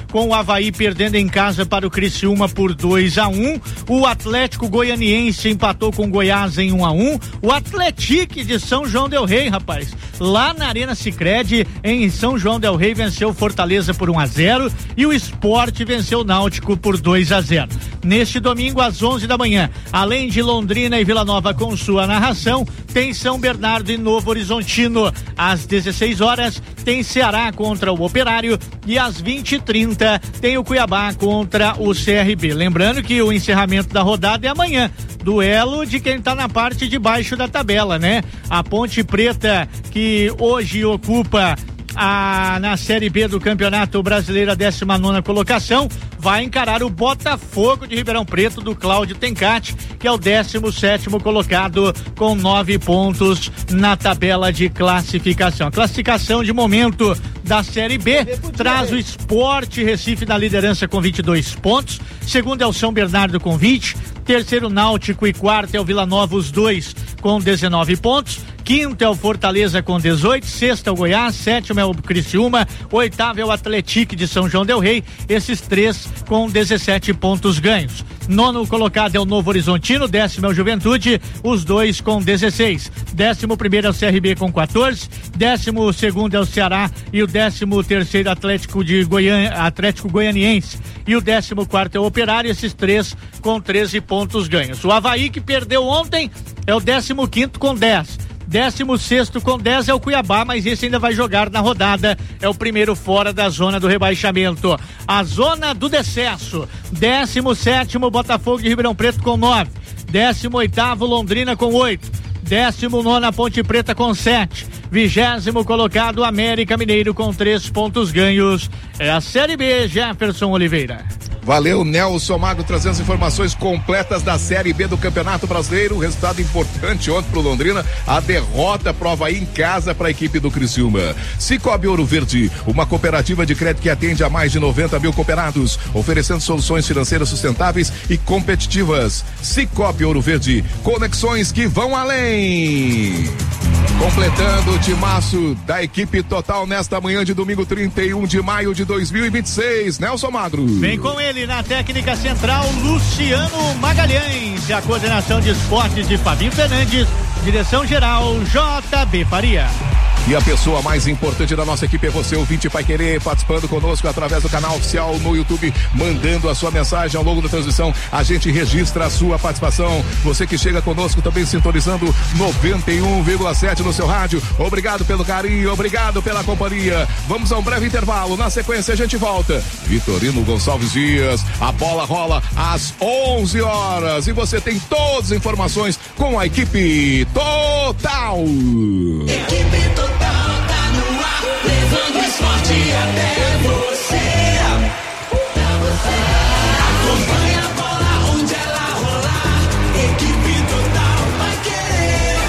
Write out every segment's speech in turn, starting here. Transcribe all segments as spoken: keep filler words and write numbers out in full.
com o Avaí perdendo em casa para o Criciúma por dois a um. O Atlético Goianiense empatou com o Goiás em um a um. O Atlético de São João del Rei, rapaz, lá na Arena Sicredi, em São João del Rei, venceu o Fortaleza por um a zero e o Sport venceu o Náutico por dois a zero. Neste domingo, às onze da manhã, além de Londrina e Vila Nova com sua narração, tem São Bernardo e Novo Horizontino. Às dezesseis horas, tem Ceará contra o Operário e às vinte e trinta tem o Cuiabá contra o C R B. Lembrando que o encerramento da rodada é amanhã. Duelo de quem tá na parte de baixo da tabela, né? A Ponte Preta, que hoje ocupa a, na Série B do Campeonato Brasileiro, a décima nona colocação, vai encarar o Botafogo de Ribeirão Preto, do Cláudio Tencati, que é o décimo sétimo colocado com nove pontos na tabela de classificação. A classificação de momento da Série B traz o Sport Recife na liderança com vinte e dois pontos, segundo é o São Bernardo com vinte, terceiro Náutico e quarto é o Vila Nova, os dois com dezenove pontos, quinto é o Fortaleza com dezoito, sexto é o Goiás, sétimo é o Criciúma, oitavo é o Atlético de São João del Rei, esses três com dezessete pontos ganhos. Nono colocado é o Novo Horizontino, décimo é o Juventude, os dois com dezesseis. Décimo primeiro é o C R B com quatorze, décimo segundo é o Ceará e o décimo terceiro Atlético de Goiânia, Atlético Goianiense e o décimo quarto é o Operário, esses três com treze pontos ganhos. O Avaí, que perdeu ontem, é o décimo quinto com dez. Décimo sexto com dez é o Cuiabá, mas esse ainda vai jogar na rodada, é o primeiro fora da zona do rebaixamento. A zona do decesso, décimo sétimo Botafogo de Ribeirão Preto com nove, décimo oitavo Londrina com oito, décimo nono Ponte Preta com sete, vigésimo colocado América Mineiro com três pontos ganhos. É a Série B, Jefferson Oliveira. Valeu, Nelson Magro, trazendo as informações completas da Série B do Campeonato Brasileiro. Resultado importante ontem pro Londrina, a derrota pro Avaí em casa para a equipe do Criciúma. Cicobi Ouro Verde, uma cooperativa de crédito que atende a mais de noventa mil cooperados, oferecendo soluções financeiras sustentáveis e competitivas. Cicobi Ouro Verde, conexões que vão além. Completando o timaço da equipe total nesta manhã de domingo, trinta e um de maio de dois mil e vinte e seis. Nelson Magro. Vem com ele na técnica central, Luciano Magalhães, e a coordenação de esportes de Fabinho Fernandes, direção geral J B Faria. E a pessoa mais importante da nossa equipe é você, ouvinte Pai Querer, participando conosco através do canal oficial no YouTube, mandando a sua mensagem ao longo da transmissão. A gente registra a sua participação. Você que chega conosco também sintonizando noventa e um vírgula sete no seu rádio. Obrigado pelo carinho, obrigado pela companhia. Vamos a um breve intervalo. Na sequência a gente volta. Vitorino Gonçalves Dias, a bola rola às onze horas e você tem todas as informações com a equipe total. Equipe total. Tá no ar, levando o esporte até você. Pra você. Acompanha a bola onde ela rolar. Equipe total vai querer.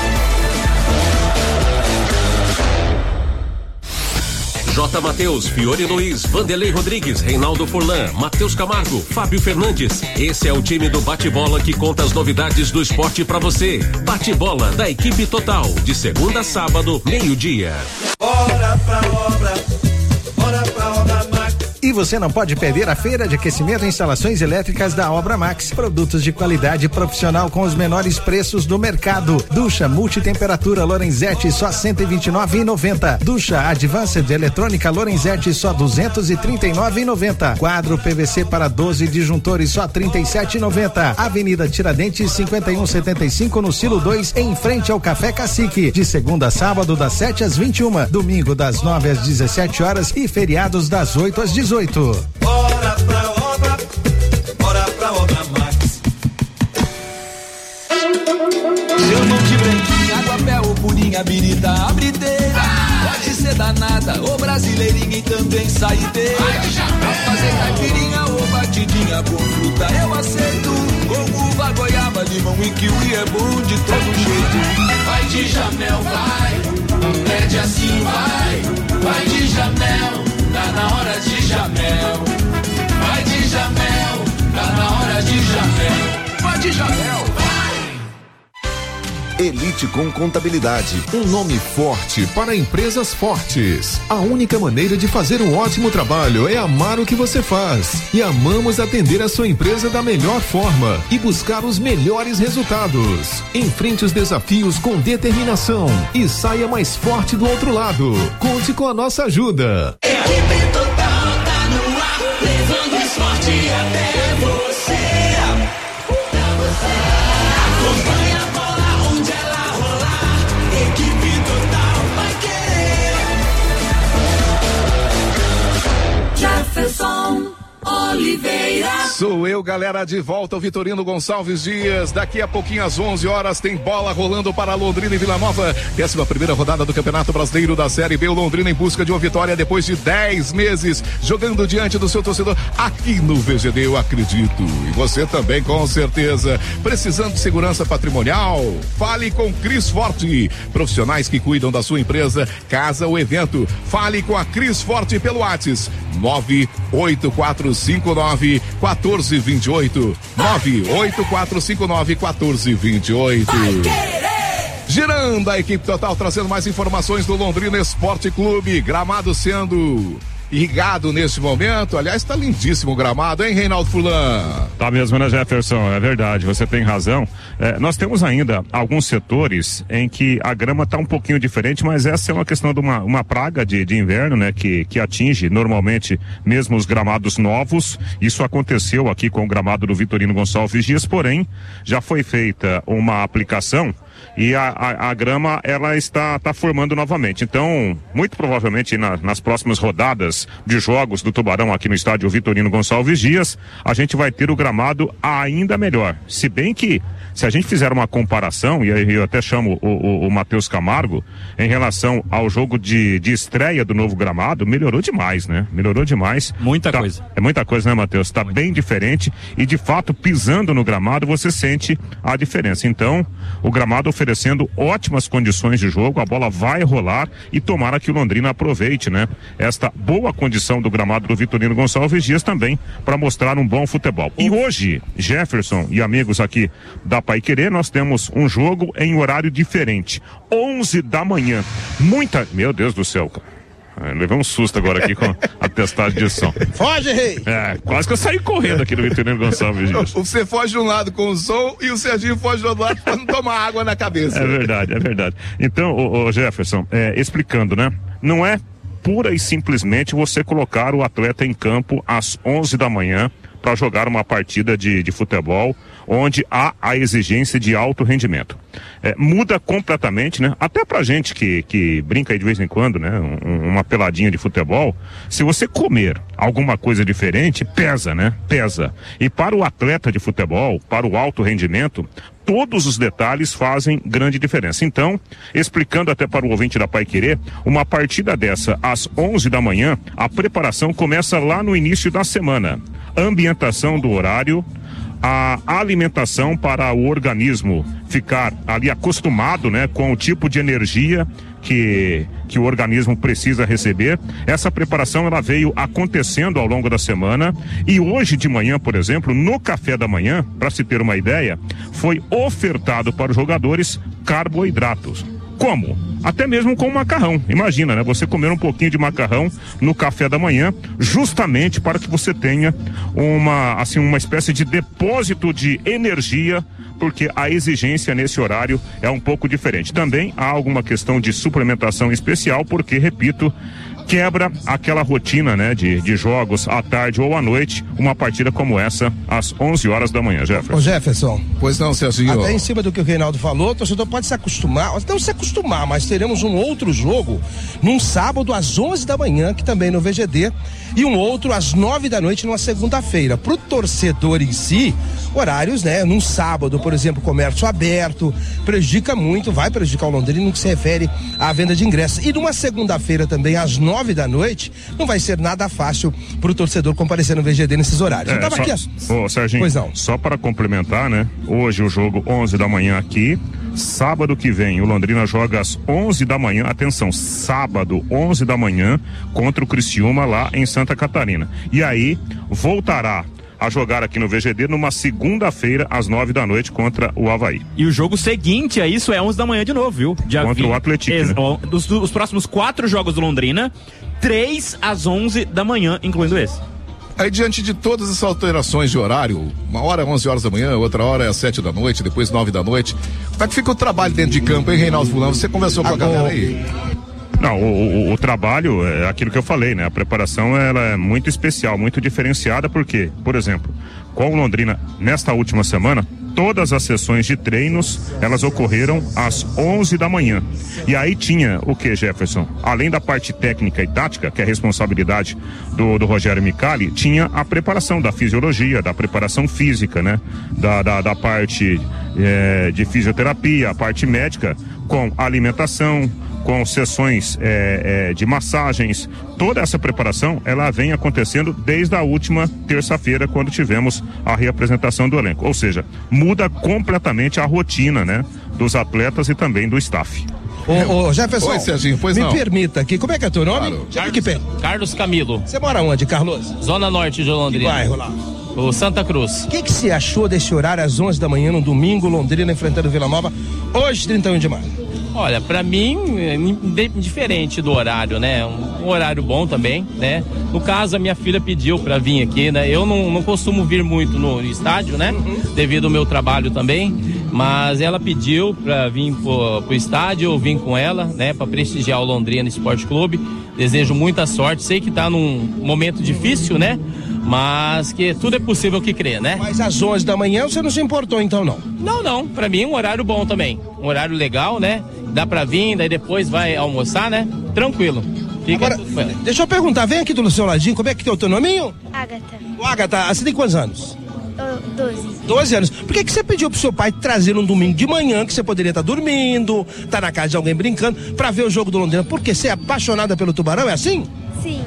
J. Mateus, Fiore Luiz, Vanderlei Rodrigues, Reinaldo Furlan, Matheus Camargo, Fábio Fernandes. Esse é o time do Bate-Bola que conta as novidades do esporte pra você. Bate-Bola da equipe total, de segunda a sábado, meio-dia. Bora pra obra, bora pra obra Max. E você não pode perder a feira de aquecimento e instalações elétricas da Obra Max. Produtos de qualidade profissional com os menores preços do mercado. Ducha multitemperatura Lorenzetti só cento e vinte e nove reais e noventa centavos. Ducha Advanced eletrônica Lorenzetti só duzentos e trinta e nove reais e noventa centavos. Quadro P V C para doze disjuntores só trinta e sete reais e noventa centavos. Avenida Tiradentes cinquenta e um setenta e cinco no Silo dois, em frente ao Café Cacique. De segunda a sábado das sete às vinte e uma, domingo das nove às dezessete horas e feriados das oito às dezoito. Bora pra obra, bora pra obra Max. Seu monte branquinho, água pé ou purinha, birita, abrideira. Pode ser danada ou brasileirinha e também saideira. Pra fazer caipirinha ou batidinha com fruta eu aceito. Com uva, goiaba, limão e kiwi é bom de todo jeito. Vai de Jamel, vai, pede assim, vai. Vai de Jamel, tá na hora de Jamel. Vai de Jamel, tá na hora de Jamel. Vai de Jamel, vai. Elite com Contabilidade, um nome forte para empresas fortes. A única maneira de fazer um ótimo trabalho é amar o que você faz. E amamos atender a sua empresa da melhor forma e buscar os melhores resultados. Enfrente os desafios com determinação e saia mais forte do outro lado. Conte com a nossa ajuda. Equipe Total tá no ar, levando o esporte até você. Acompanha a bola onde ela rolar. Equipe Total vai querer. Jefferson Oliveira. Sou eu, galera, de volta, o Vitorino Gonçalves Dias. Daqui a pouquinho, às onze horas, tem bola rolando para Londrina e Vila Nova. décima primeira rodada do Campeonato Brasileiro da Série B. O Londrina em busca de uma vitória depois de dez meses jogando diante do seu torcedor. Aqui no V G D, eu acredito. E você também, com certeza. Precisando de segurança patrimonial? Fale com Cris Forte. Profissionais que cuidam da sua empresa, casa ou evento. Fale com a Cris Forte pelo WhatsApp. nove oito quatro cinco nove quatro dois oito. nove oito quatro cinco nove quatro dois oito. Girando a equipe total, trazendo mais informações do Londrina Esporte Clube. Gramado sendo irrigado neste momento. Aliás, tá lindíssimo o gramado, hein, Reinaldo Furlan? Tá mesmo, né, Jefferson? É verdade, você tem razão. É, nós temos ainda alguns setores em que a grama tá um pouquinho diferente, mas essa é uma questão de uma, uma praga de, de inverno, né, que, que atinge normalmente mesmo os gramados novos. Isso aconteceu aqui com o gramado do Vitorino Gonçalves Dias, porém, já foi feita uma aplicação e a, a, a grama, ela está, está formando novamente. Então, muito provavelmente na, nas próximas rodadas de jogos do Tubarão aqui no estádio Vitorino Gonçalves Dias, a gente vai ter o gramado ainda melhor. Se bem que, se a gente fizer uma comparação, e aí eu até chamo o, o, o Matheus Camargo, em relação ao jogo de, de estreia do novo gramado, melhorou demais, né? Melhorou demais. Muita tá, coisa. É muita coisa, né, Matheus? Tá bem diferente e, de fato, pisando no gramado, você sente a diferença. Então, o gramado oferecendo ótimas condições de jogo, a bola vai rolar e tomara que o Londrina aproveite, né? Esta boa condição do gramado do Vitorino Gonçalves Dias também para mostrar um bom futebol. E hoje, Jefferson e amigos aqui da Paiquerê, nós temos um jogo em horário diferente, onze da manhã. Muita, meu Deus do céu, cara. Eu levei um susto agora aqui com a testagem de som. Foge, rei! É, quase que eu saí correndo aqui do Vitorino Gonçalves Dias. Você foge de um lado com o som e o Serginho foge do outro lado para não tomar água na cabeça. É verdade, é verdade. Então, ô, ô Jefferson, é, explicando, né? Não é pura e simplesmente você colocar o atleta em campo às onze da manhã para jogar uma partida de, de futebol onde há a exigência de alto rendimento. É, muda completamente, né? Até pra gente que, que brinca aí de vez em quando, né? Um, uma peladinha de futebol, se você comer alguma coisa diferente, pesa, né? Pesa. E para o atleta de futebol, para o alto rendimento, todos os detalhes fazem grande diferença. Então, explicando até para o ouvinte da Paiquerê, uma partida dessa às onze da manhã, a preparação começa lá no início da semana. Ambientação do horário, a alimentação para o organismo ficar ali acostumado, né, com o tipo de energia que, que o organismo precisa receber. Essa preparação ela veio acontecendo ao longo da semana e hoje de manhã, por exemplo, no café da manhã, para se ter uma ideia, foi ofertado para os jogadores carboidratos. Como? Até mesmo com macarrão. Imagina, né? Você comer um pouquinho de macarrão no café da manhã, justamente para que você tenha uma, assim, uma espécie de depósito de energia, porque a exigência nesse horário é um pouco diferente. Também há alguma questão de suplementação especial, porque, repito, quebra aquela rotina, né, de, de jogos à tarde ou à noite, uma partida como essa às onze horas da manhã, Jefferson. Ô Jefferson. Pois não, Serginho. Até em cima do que o Reinaldo falou, o torcedor pode se acostumar, não se acostumar, mas teremos um outro jogo num sábado às onze da manhã, que também no V G D, e um outro às nove da noite numa segunda-feira. Pro torcedor em si, horários, né, num sábado, por exemplo, comércio aberto, prejudica muito, vai prejudicar o Londrina no que se refere à venda de ingressos. E numa segunda-feira também às nove da noite, não vai ser nada fácil pro torcedor comparecer no V G D nesses horários. É, Eu tava só, aqui, ó, ô, Serginho, pois não. Só para complementar, né? Hoje o jogo onze da manhã aqui, sábado que vem o Londrina joga às onze da manhã, atenção, sábado onze da manhã contra o Criciúma lá em Santa Catarina. E aí voltará a jogar aqui no V G D numa segunda-feira às nove da noite contra o Avaí. E o jogo seguinte a isso é onze da manhã de novo, viu? Dia contra vinte, o Atlético, ex, né? os, os próximos quatro jogos do Londrina, três às onze da manhã, incluindo esse. Aí, diante de todas essas alterações de horário, uma hora é onze horas da manhã, outra hora é às sete da noite, depois nove da noite, como é que fica o trabalho dentro de campo, hein, Reinaldo Fulano? Você conversou com a galera aí? Não, o, o, o trabalho é aquilo que eu falei, né? A preparação, ela é muito especial, muito diferenciada, porque, por exemplo, com o Londrina, nesta última semana, todas as sessões de treinos, elas ocorreram às onze da manhã. E aí tinha o que, Jefferson? Além da parte técnica e tática, que é a responsabilidade do, do Rogério Micali, tinha a preparação da fisiologia, da preparação física, né? Da, da, da parte é, de fisioterapia, a parte médica, com alimentação, com sessões é, é, de massagens. Toda essa preparação, ela vem acontecendo desde a última terça-feira, quando tivemos a reapresentação do elenco. Ou seja, muda completamente a rotina, né, dos atletas e também do staff. Ô, ô Jefferson, Oi, Serginho, pois me não. permita aqui, como é que é teu nome? Claro. Chega aqui perto. Carlos Camilo. Você mora onde, Carlos? Zona Norte de Londrina. Que bairro lá? O Santa Cruz. O que que você achou desse horário às onze da manhã, no domingo, Londrina enfrentando Vila Nova, hoje, trinta e um de maio? Olha, pra mim, é diferente do horário, né? Um, um horário bom também, né? No caso, a minha filha pediu pra vir aqui, né? Eu não, não costumo vir muito no estádio, né? Uhum. Devido ao meu trabalho também, mas ela pediu pra vir pro, pro estádio, eu vim com ela, né? Pra prestigiar o Londrina Esporte Clube. Desejo muita sorte, sei que tá num momento difícil, né? Mas que tudo é possível que crê, né? Mas às onze da manhã você não se importou então, não? Não, não, pra mim um horário bom também, um horário legal, né? Dá pra vir, daí depois vai almoçar, né? Tranquilo. Fica Agora, tudo bem. deixa eu perguntar, vem aqui do seu ladinho, como é que é o teu nominho? Agatha. O Agatha, você tem quantos anos? doze. doze anos. Por que que você pediu pro seu pai trazer um domingo de manhã, que você poderia estar dormindo, tá na casa de alguém brincando, pra ver o jogo do Londrina? Porque você é apaixonada pelo Tubarão, é assim? Sim.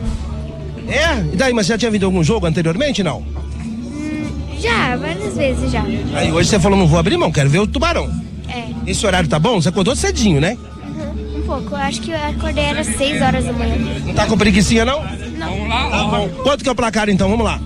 É? E daí, mas você já tinha visto algum jogo anteriormente, não? Hum, já, várias vezes já. Aí hoje você falou, não vou abrir mão, quero ver o Tubarão. É. Esse horário tá bom? Você acordou cedinho, né? Uhum, um pouco. Eu acho que eu acordei era seis horas da manhã. Não tá com preguicinha, não? Não. Vamos lá, Tá bom. Quanto que é o placar, então? Vamos lá.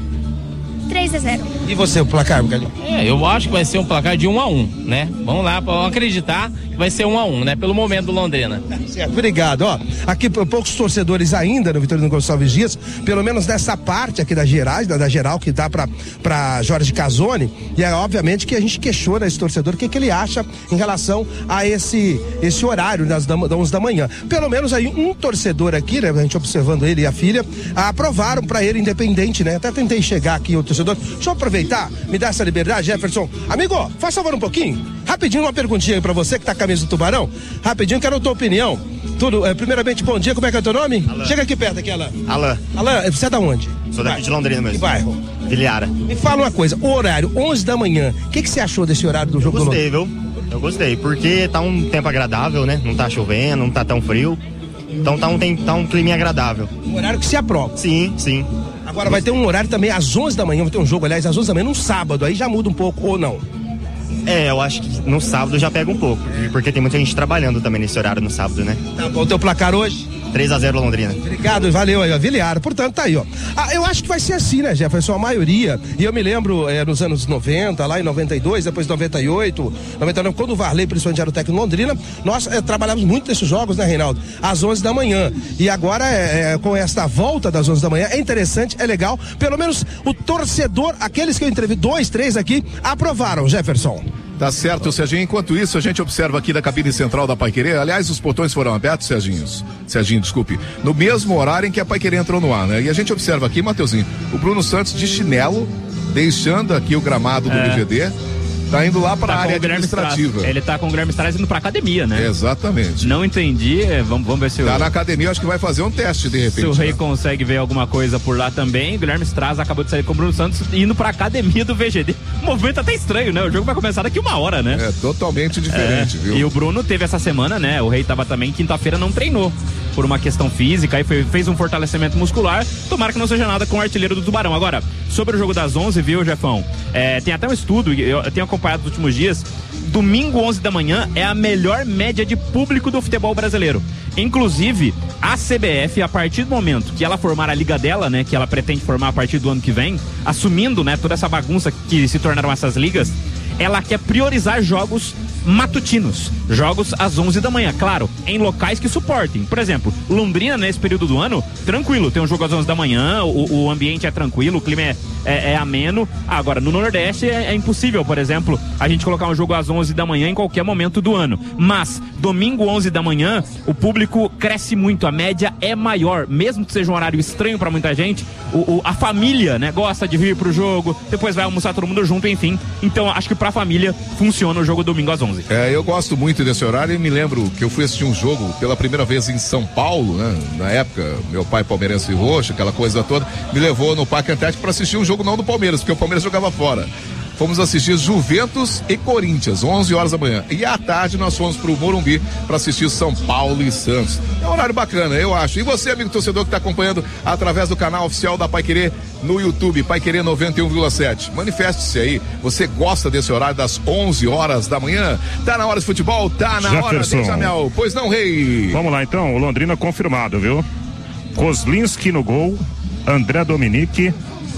três a zero. E você, o placar, Bocadinho? É, eu acho que vai ser um placar de um a um, né? Vamos lá, vamos acreditar que vai ser um a um, né? Pelo momento do Londrina. Certo, obrigado. Ó, aqui poucos torcedores ainda no Vitorino Gonçalves Dias, pelo menos dessa parte aqui da Gerais, da, da geral que dá pra, pra Jorge Casoni, e é obviamente que a gente questiona esse torcedor, o que, que ele acha em relação a esse, esse horário das onze da manhã. Pelo menos aí um torcedor aqui, né? A gente observando ele e a filha, aprovaram pra ele, independente, né? Até tentei chegar aqui, o torcedor. Deixa eu aproveitar, me dá essa liberdade, Jefferson. Amigo, faz favor um pouquinho. Rapidinho, uma perguntinha aí pra você que tá com a camisa do Tubarão. Rapidinho, quero a tua opinião. Tudo, é, primeiramente, bom dia, como é que é o teu nome? Alain. Chega aqui perto aqui, Alain. Alain. Alain, você é da onde? Sou daqui de Londrina mesmo. Que bairro? Viliara. Me fala uma coisa, o horário, onze da manhã, o que, que você achou desse horário do jogo? Eu gostei, viu? Eu gostei, porque tá um tempo agradável, né? Não tá chovendo, não tá tão frio. Então tá um, tem, tá um clima agradável. Um horário que se aprova. Sim, sim. Agora vai ter um horário também às onze da manhã, vai ter um jogo, aliás, às onze da manhã, num sábado, aí já muda um pouco, ou não? É, eu acho que no sábado já pega um pouco, porque tem muita gente trabalhando também nesse horário no sábado, né? Tá bom, o teu placar hoje? três a zero Londrina. Obrigado, valeu aí, ó, Viliara. Portanto, tá aí, ó. Ah, eu acho que vai ser assim, né, Jefferson? A maioria, e eu me lembro é, nos anos noventa, lá em noventa e dois, depois noventa e oito, noventa e nove, quando o Varley, principalmente, era o técnico Londrina, nós é, trabalhamos muito nesses jogos, né, Reinaldo? Às onze da manhã. E agora, é, é, com esta volta das onze da manhã, é interessante, é legal. Pelo menos o torcedor, aqueles que eu entrevistei, dois, três aqui, aprovaram, Jefferson. Tá certo, Serginho. Enquanto isso, a gente observa aqui da cabine central da Paiquerê. Aliás, os portões foram abertos, Serginho. Serginho, desculpe. No mesmo horário em que a Paiquerê entrou no ar, né? E a gente observa aqui, Mateuzinho, o Bruno Santos de chinelo, deixando aqui o gramado do é. V G D. Tá indo lá para a tá área administrativa. Stras. Ele tá com o Guilherme Stras indo pra academia, né? Exatamente. Não entendi, vamos, vamos ver se o... Tá na academia, acho que vai fazer um teste de repente. Se o Rei né? consegue ver alguma coisa por lá também. O Guilherme Stras acabou de sair com o Bruno Santos indo pra academia do V G D. O movimento até estranho, né? O jogo vai começar daqui uma hora, né? É totalmente diferente, é. viu? E o Bruno teve essa semana, né? O Rei tava também, quinta-feira não treinou. por uma questão física, aí foi, fez um fortalecimento muscular. Tomara que não seja nada com o artilheiro do Tubarão. Agora, sobre o jogo das onze, viu, Jefão? É, tem até um estudo, eu, eu tenho acompanhado nos últimos dias. Domingo, onze da manhã, é a melhor média de público do futebol brasileiro. Inclusive, a C B F, a partir do momento que ela formar a liga dela, né, que ela pretende formar a partir do ano que vem, assumindo, né, toda essa bagunça que se tornaram essas ligas, ela quer priorizar jogos matutinos, jogos às onze da manhã, claro, em locais que suportem. Por exemplo, Londrina, nesse período do ano, tranquilo, tem um jogo às onze da manhã, o, o ambiente é tranquilo, o clima é, é, é ameno. Agora, no Nordeste é, é impossível, por exemplo, a gente colocar um jogo às onze da manhã em qualquer momento do ano. Mas, domingo, onze da manhã, o público cresce muito, a média é maior, mesmo que seja um horário estranho pra muita gente, o, o, a família, né, gosta de vir pro jogo, depois vai almoçar todo mundo junto, enfim. Então, acho que pra família funciona o jogo domingo às onze. É, eu gosto muito desse horário e me lembro que eu fui assistir um jogo pela primeira vez em São Paulo, né? Na época, meu pai palmeirense e roxo, aquela coisa toda, me levou no Parque Antártico para assistir um jogo não do Palmeiras, porque o Palmeiras jogava fora. Fomos assistir Juventus e Corinthians, onze horas da manhã. E à tarde nós fomos pro Morumbi para assistir São Paulo e Santos. É um horário bacana, eu acho. E você, amigo torcedor que está acompanhando através do canal oficial da Paiquerê no YouTube, Paiquerê noventa e um vírgula sete. Manifeste-se aí. Você gosta desse horário das onze horas da manhã? Tá na hora de futebol? Tá na Jefferson. hora de Jamel. Pois não, rei? Vamos lá então, o Londrina confirmado, viu? Kozlinski no gol, André Dominique,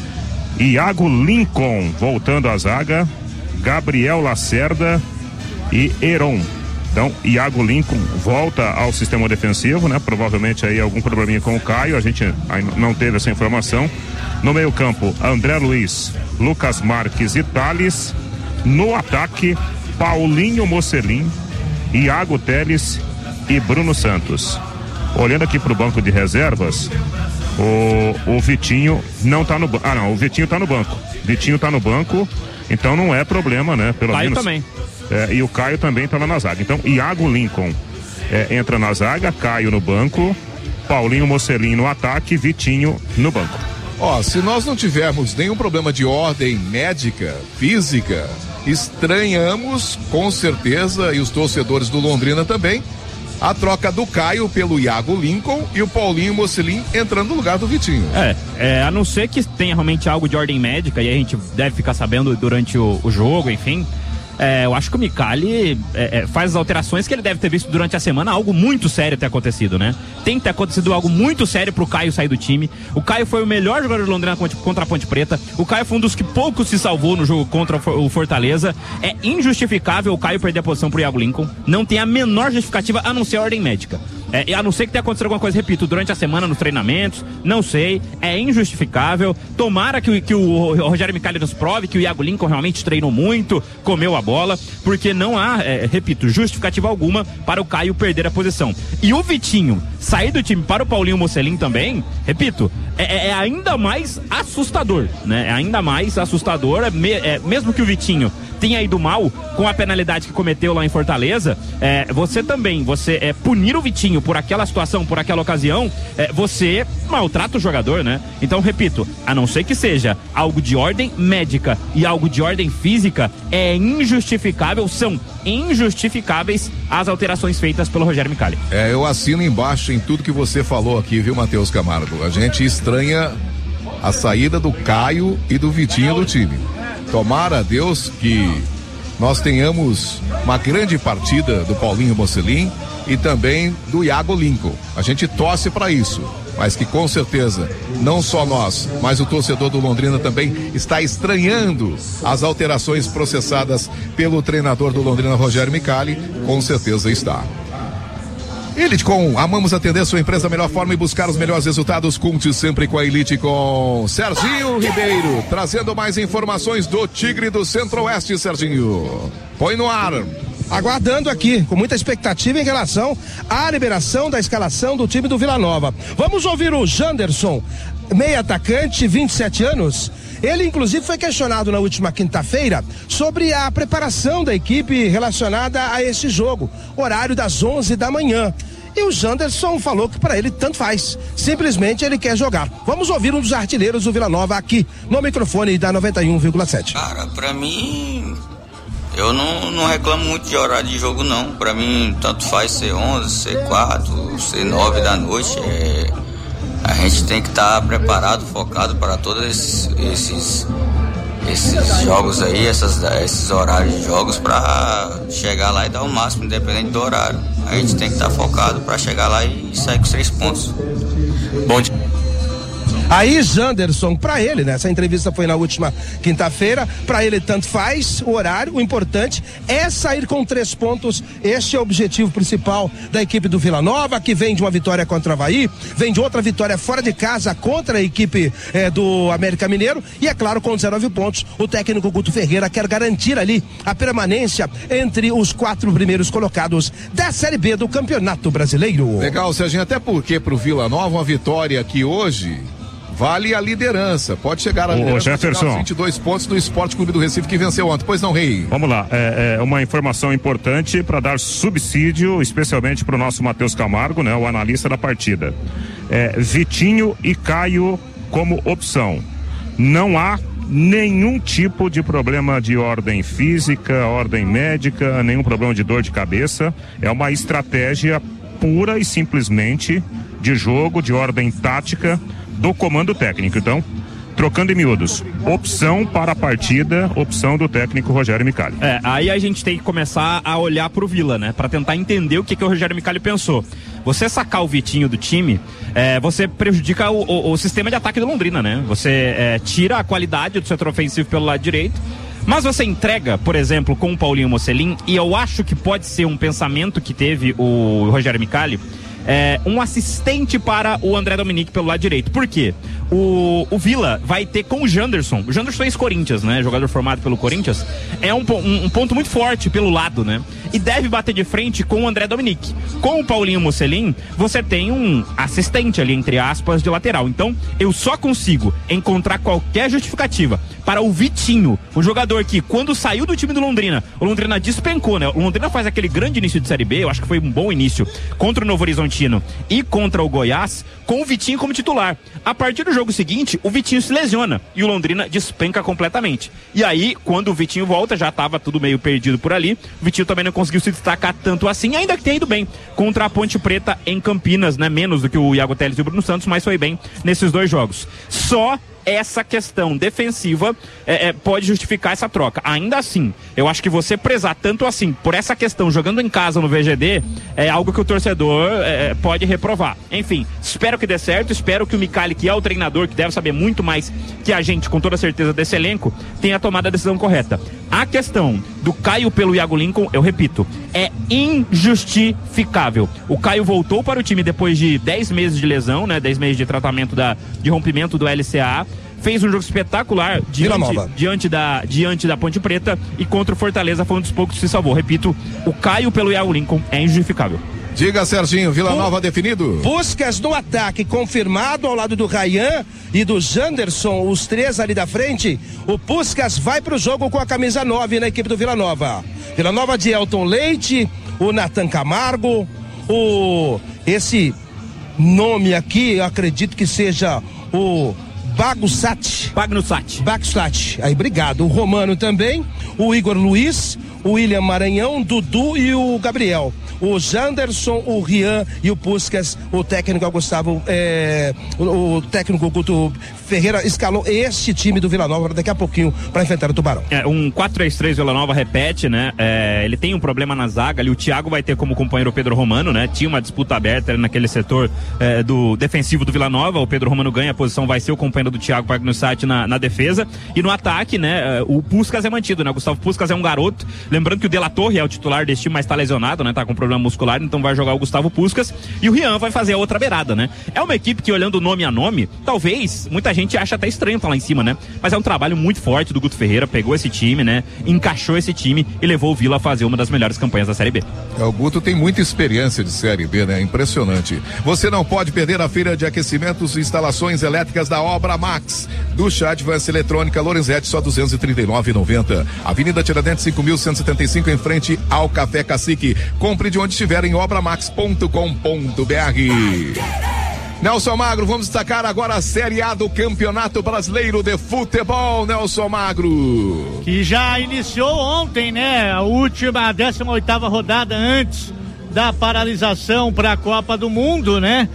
Iago Lincoln voltando à zaga, Gabriel Lacerda e Heron. Então, Iago Lincoln volta ao sistema defensivo, né? Provavelmente aí algum probleminha com o Caio, a gente não teve essa informação. No meio campo, André Luiz, Lucas Marques e Thales. No ataque, Paulinho Mocelin, Iago Teles e Bruno Santos. Olhando aqui para o banco de reservas, o, o Vitinho não tá no banco. Ah, não, o Vitinho tá no banco. Vitinho tá no banco, então não é problema, né? Pelo Caio menos. também. É, e o Caio também tá lá na zaga. Então, Iago Lincoln é, entra na zaga, Caio no banco, Paulinho Mocelin no ataque, Vitinho no banco. Ó, se nós não tivermos nenhum problema de ordem médica, física, estranhamos com certeza, e os torcedores do Londrina também, a troca do Caio pelo Iago Lincoln e o Paulinho Mocelin entrando no lugar do Vitinho. É, é, a não ser que tenha realmente algo de ordem médica, e a gente deve ficar sabendo durante o, o jogo, enfim. É, eu acho que o Micali é, é, faz as alterações que ele deve ter visto durante a semana. Algo muito sério ter acontecido, né? Tem que ter acontecido algo muito sério pro Caio sair do time. O Caio foi o melhor jogador de Londrina contra a Ponte Preta. O Caio foi um dos que poucos se salvou no jogo contra o Fortaleza. É injustificável o Caio perder a posição pro Iago Lincoln. Não tem a menor justificativa, a não ser a ordem médica. É, a não ser que tenha acontecido alguma coisa, repito, durante a semana nos treinamentos, não sei, é injustificável. Tomara que, que o Rogério Micali nos prove que o Iago Lincoln realmente treinou muito, comeu a bola, porque não há, é, repito, justificativa alguma para o Caio perder a posição. E o Vitinho sair do time para o Paulinho Mocelin também, repito, é, é ainda mais assustador, né? É ainda mais assustador, é, me, é, mesmo que o Vitinho tenha ido mal com a penalidade que cometeu lá em Fortaleza, é, você também, você é, punir o Vitinho por aquela situação, por aquela ocasião, é, você maltrata o jogador, né? Então, repito, a não ser que seja algo de ordem médica e algo de ordem física, é injustificável, são injustificáveis as alterações feitas pelo Rogério Micali. É, eu assino embaixo em tudo que você falou aqui, viu, Matheus Camargo? A gente estranha a saída do Caio e do Vitinho do time. Tomara a Deus que nós tenhamos uma grande partida do Paulinho Mocelin e também do Iago Lincoln. A gente torce para isso, mas que com certeza não só nós, mas o torcedor do Londrina também está estranhando as alterações processadas pelo treinador do Londrina, Rogério Micali, com certeza está. Elitecom, amamos atender sua empresa da melhor forma e buscar os melhores resultados. Conte sempre com a Elitecom. Serginho Ribeiro, trazendo mais informações do Tigre do Centro-Oeste, Serginho. Põe no ar. Aguardando aqui, com muita expectativa em relação à liberação da escalação do time do Vila Nova. Vamos ouvir o Janderson, meio atacante, vinte e sete anos. Ele, inclusive, foi questionado na última quinta-feira sobre a preparação da equipe relacionada a este jogo, horário das onze da manhã. E o Janderson falou que para ele tanto faz, simplesmente ele quer jogar. Vamos ouvir um dos artilheiros do Vila Nova aqui, no microfone da noventa e um vírgula sete. Cara, pra mim, Eu não, não reclamo muito de horário de jogo, não. Pra mim, tanto faz ser onze, ser quatro, ser nove da noite. É, a gente tem que estar tá preparado, focado para todos esses, esses, esses jogos aí, essas, esses horários de jogos, pra chegar lá e dar o máximo, independente do horário. A gente tem que estar tá focado para chegar lá e sair com os três pontos. Bom dia. Aí, Janderson, pra ele, né? Essa entrevista foi na última quinta-feira. Pra ele, tanto faz o horário. O importante é sair com três pontos. Este é o objetivo principal da equipe do Vila Nova, que vem de uma vitória contra o Avaí, vem de outra vitória fora de casa contra a equipe eh, do América Mineiro. E, é claro, com dezenove pontos, o técnico Guto Ferreira quer garantir ali a permanência entre os quatro primeiros colocados da Série B do Campeonato Brasileiro. Legal, Serginho, até porque pro Vila Nova, uma vitória aqui hoje vale a liderança, pode chegar a liderança, Jefferson, vinte e dois pontos do Esporte Clube do Recife, que venceu ontem. Pois não, Rei? Vamos lá, é, é uma informação importante para dar subsídio, especialmente para o nosso Matheus Camargo, né, o analista da partida. É, Vitinho e Caio como opção. Não há nenhum tipo de problema de ordem física, ordem médica, nenhum problema de dor de cabeça. É uma estratégia pura e simplesmente de jogo, de ordem tática do comando técnico. Então, trocando em miúdos, opção para a partida, opção do técnico Rogério Micali. É, aí a gente tem que começar a olhar pro Vila, né? Pra tentar entender o que, que o Rogério Micali pensou. Você sacar o Vitinho do time, é, você prejudica o, o, o sistema de ataque do Londrina, né? Você é, tira a qualidade do setor ofensivo pelo lado direito. Mas você entrega, por exemplo, com o Paulinho Mocelin, e eu acho que pode ser um pensamento que teve o Rogério Micali, É, um assistente para o André Dominique pelo lado direito. Por quê? O, o Vila vai ter com o Janderson. O Janderson é ex-Corinthians, né? Jogador formado pelo Corinthians. É um, um, um ponto muito forte pelo lado, né? E deve bater de frente com o André Dominique. Com o Paulinho Mocelin, você tem um assistente ali, entre aspas, de lateral. Então, eu só consigo encontrar qualquer justificativa para o Vitinho, o jogador que, quando saiu do time do Londrina, o Londrina despencou, né? O Londrina faz aquele grande início de Série B, eu acho que foi um bom início, contra o Novo Horizontino e contra o Goiás, com o Vitinho como titular. A partir do jogo seguinte, o Vitinho se lesiona e o Londrina despenca completamente. E aí, quando o Vitinho volta, já estava tudo meio perdido por ali, o Vitinho também não conseguiu se destacar tanto assim, ainda que tenha ido bem contra a Ponte Preta em Campinas, né? Menos do que o Iago Teles e o Bruno Santos, mas foi bem nesses dois jogos. Só essa questão defensiva é, é, pode justificar essa troca. Ainda assim, eu acho que você prezar tanto assim por essa questão jogando em casa no V G D é algo que o torcedor é, pode reprovar. Enfim, espero que dê certo, espero que o Micali, que é o treinador, que deve saber muito mais que a gente, com toda certeza, desse elenco, tenha tomado a decisão correta. A questão do Caio pelo Iago Lincoln, eu repito, é injustificável. O Caio voltou para o time depois de dez meses de lesão, né? dez meses de tratamento da, de rompimento do L C A. Fez um jogo espetacular diante, diante, da, diante da Ponte Preta, e contra o Fortaleza foi um dos poucos que se salvou. Repito, o Caio pelo Iago Lincoln é injustificável. Diga, Serginho, Vila Nova definido? Puskas no ataque, confirmado ao lado do Ryan e do Janderson, os três ali da frente. O Puskas vai pro jogo com a camisa nove na equipe do Vila Nova. Vila Nova de Elton Leite, o Nathan Camargo, o esse nome aqui, eu acredito que seja o Bagussat. Bagnusat. Bagussat. Aí, obrigado. O Romano também, o Igor Luiz, o William Maranhão, Dudu e o Gabriel. O Janderson, o Rian e o Puskas, o técnico Gustavo, é, o, o técnico Guto Ferreira escalou este time do Vila Nova daqui a pouquinho para enfrentar o Tubarão. É, um quatro três três Vila Nova repete, né? É, ele tem um problema na zaga ali, o Thiago vai ter como companheiro o Pedro Romano, né? Tinha uma disputa aberta ali naquele setor é, do defensivo do Vila Nova, o Pedro Romano ganha a posição, vai ser o companheiro do Thiago Pagnussati na, na defesa, e no ataque, né? O Puskas é mantido, né? O Gustavo Puskas é um garoto, lembrando que o De La Torre é o titular desse time, mas tá lesionado, né? Tá com problema muscular, então vai jogar o Gustavo Puskas, e o Rian vai fazer a outra beirada, né? É uma equipe que, olhando nome a nome, talvez muita gente acha até estranho tá lá em cima, né? Mas é um trabalho muito forte do Guto Ferreira, pegou esse time, né? Encaixou esse time e levou o Vila a fazer uma das melhores campanhas da Série B. É, o Guto tem muita experiência de Série B, né? Impressionante. Você não pode perder a feira de aquecimentos e instalações elétricas da Obra Max. Ducha Advance Eletrônica Lorenzetti, só duzentos e trinta e nove reais e noventa centavos. Avenida Tiradentes cinco mil cento e setenta e cinco, em frente ao Café Cacique. Compre de onde estiver em obramax ponto com ponto br. Nelson Magro, vamos destacar agora a Série A do Campeonato Brasileiro de Futebol, Nelson Magro. Que já iniciou ontem, né? A última, a décima oitava rodada antes da paralisação para a Copa do Mundo, né?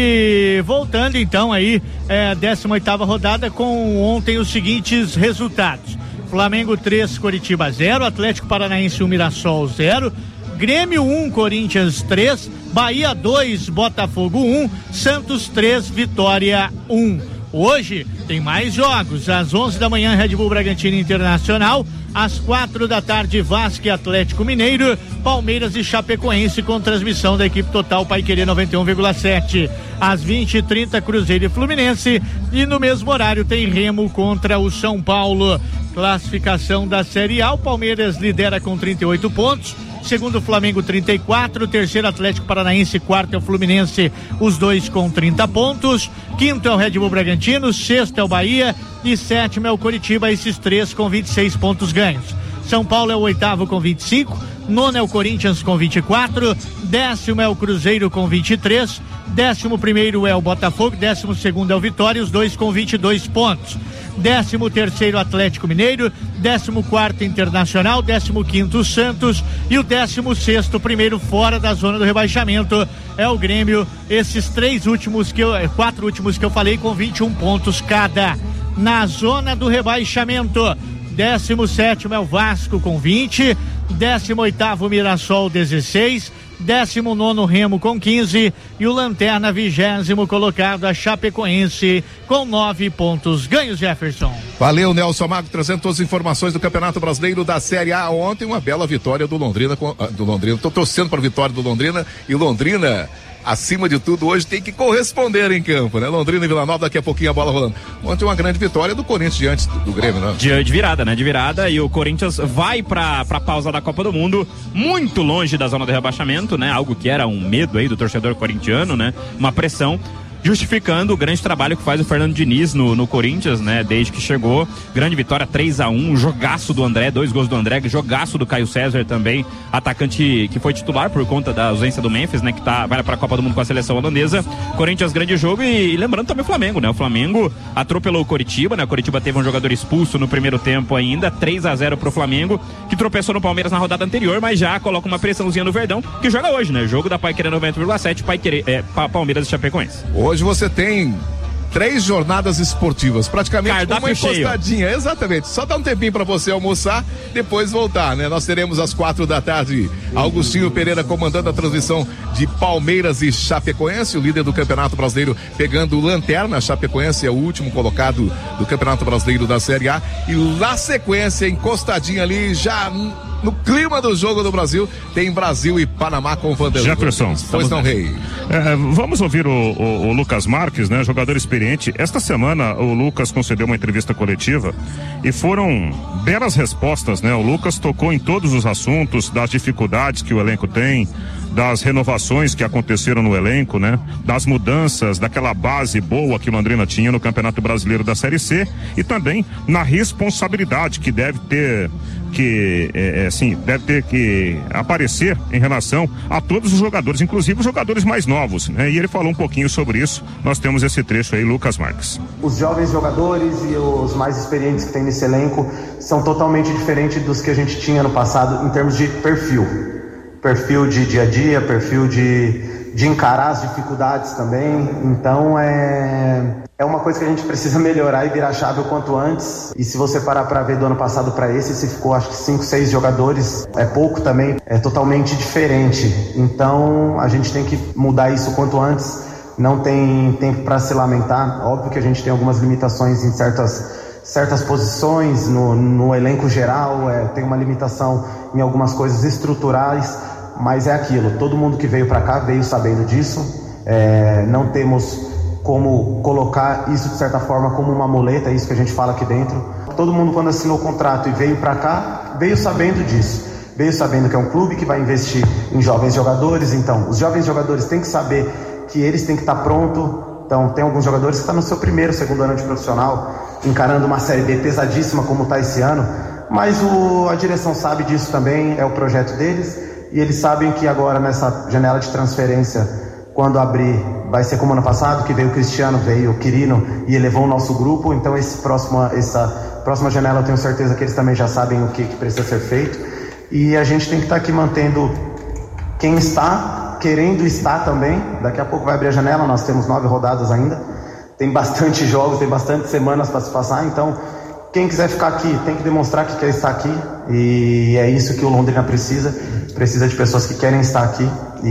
E voltando então aí, é, décima oitava rodada com ontem os seguintes resultados: Flamengo três, Coritiba zero, Atlético Paranaense um, Mirassol zero, Grêmio um, Corinthians três, Bahia dois, Botafogo um, Santos três, Vitória um. Hoje tem mais jogos. Às onze da manhã, Red Bull Bragantino Internacional. Às quatro da tarde, Vasco e Atlético Mineiro. Palmeiras e Chapecoense, com transmissão da equipe Total Paiquerê noventa e um vírgula sete. Às vinte e trinta, Cruzeiro e Fluminense. E no mesmo horário tem Remo contra o São Paulo. Classificação da Série A: o Palmeiras lidera com trinta e oito pontos. Segundo o Flamengo, trinta e quatro, terceiro Atlético Paranaense, quarto é o Fluminense, os dois com trinta pontos, quinto é o Red Bull Bragantino, sexto é o Bahia e sétimo é o Coritiba, esses três com vinte e seis pontos ganhos. São Paulo é o oitavo com vinte e cinco, nono é o Corinthians com vinte e quatro, décimo é o Cruzeiro com vinte e três, décimo primeiro é o Botafogo, décimo segundo é o Vitória, os dois com vinte e dois pontos. Décimo terceiro Atlético Mineiro, décimo quarto Internacional, décimo quinto Santos e o décimo sexto, primeiro fora da zona do rebaixamento, é o Grêmio. Esses três últimos que eu, quatro últimos que eu falei com vinte e um pontos cada. Na zona do rebaixamento, décimo sétimo é o Vasco com vinte, décimo oitavo Mirassol dezesseis, décimo nono Remo com quinze e o Lanterna vigésimo colocado, a Chapecoense, com nove pontos ganhos. Jefferson. Valeu, Nelson Magro, trazendo todas as informações do Campeonato Brasileiro da Série A. Ontem uma bela vitória do Londrina, com, do Londrina, tô torcendo para a vitória do Londrina, e Londrina, acima de tudo, hoje tem que corresponder em campo, né? Londrina e Vila Nova, daqui a pouquinho a bola rolando. Ontem uma grande vitória do Corinthians diante do, do Grêmio, né? De, de virada, né? De virada, e o Corinthians vai pra, pra pausa da Copa do Mundo, muito longe da zona de rebaixamento, né? Algo que era um medo aí do torcedor corintiano, né? Uma pressão, justificando o grande trabalho que faz o Fernando Diniz no, no Corinthians, né? Desde que chegou, grande vitória três a um, jogaço do André, dois gols do André, jogaço do Caio César também, atacante que foi titular por conta da ausência do Memphis, né? Que tá, vai para a Copa do Mundo com a seleção holandesa. Corinthians, grande jogo, e, e lembrando também o Flamengo, né? O Flamengo atropelou o Coritiba, né? O Coritiba teve um jogador expulso no primeiro tempo ainda, três a zero pro Flamengo, que tropeçou no Palmeiras na rodada anterior, mas já coloca uma pressãozinha no Verdão, que joga hoje, né? Jogo da Paiquerê noventa vírgula sete, Paiquerê, é, Palmeiras e Chapecoense. Hoje você tem três jornadas esportivas, praticamente cardápio uma encostadinha, cheio. Exatamente, só dá um tempinho para você almoçar, depois voltar, né? Nós teremos às quatro da tarde Augustinho Pereira comandando a transmissão de Palmeiras e Chapecoense, o líder do Campeonato Brasileiro pegando o Lanterna. A Chapecoense é o último colocado do Campeonato Brasileiro da Série A, e na sequência, encostadinha ali, já no clima do jogo do Brasil, tem Brasil e Panamá com o Vanderlei. Jefferson. Pois não, Rei. É, vamos ouvir o, o, o Lucas Marques, né, jogador experiente. Esta semana o Lucas concedeu uma entrevista coletiva e foram belas respostas, né? O Lucas tocou em todos os assuntos, das dificuldades que o elenco tem, das renovações que aconteceram no elenco, né? Das mudanças, daquela base boa que o Londrina tinha no Campeonato Brasileiro da Série C, e também na responsabilidade que deve ter que, é, assim, deve ter que aparecer em relação a todos os jogadores, inclusive os jogadores mais novos, né? E ele falou um pouquinho sobre isso. Nós temos esse trecho aí, Lucas Marques. Os jovens jogadores e os mais experientes que tem nesse elenco são totalmente diferentes dos que a gente tinha no passado em termos de perfil. Perfil de dia a dia, perfil de, de encarar as dificuldades também. Então é, é uma coisa que a gente precisa melhorar e virar a chave o quanto antes. E se você parar para ver do ano passado para esse, se ficou acho que cinco, seis jogadores, é pouco também, é totalmente diferente. Então a gente tem que mudar isso o quanto antes. Não tem tempo para se lamentar. Óbvio que a gente tem algumas limitações em certas certas posições no, no elenco geral, é, tem uma limitação em algumas coisas estruturais, mas é aquilo, todo mundo que veio para cá veio sabendo disso, é, não temos como colocar isso de certa forma como uma muleta, é isso que a gente fala aqui dentro. Todo mundo, quando assinou o contrato e veio para cá, veio sabendo disso, veio sabendo que é um clube que vai investir em jovens jogadores. Então os jovens jogadores têm que saber que eles têm que estar prontos. Então tem alguns jogadores que estão no seu primeiro, segundo ano de profissional, encarando uma Série B pesadíssima como está esse ano, mas o, a direção sabe disso também, é o projeto deles, e eles sabem que agora nessa janela de transferência, quando abrir vai ser como ano passado, que veio o Cristiano, veio o Quirino e elevou o nosso grupo. Então esse próximo, essa próxima janela eu tenho certeza que eles também já sabem o que, que precisa ser feito. E a gente tem que estar aqui mantendo quem está, querendo estar também. Daqui a pouco vai abrir a janela, nós temos nove rodadas ainda. Tem bastante jogos, tem bastante semanas para se passar, então quem quiser ficar aqui tem que demonstrar que quer estar aqui, e é isso que o Londrina precisa, precisa de pessoas que querem estar aqui,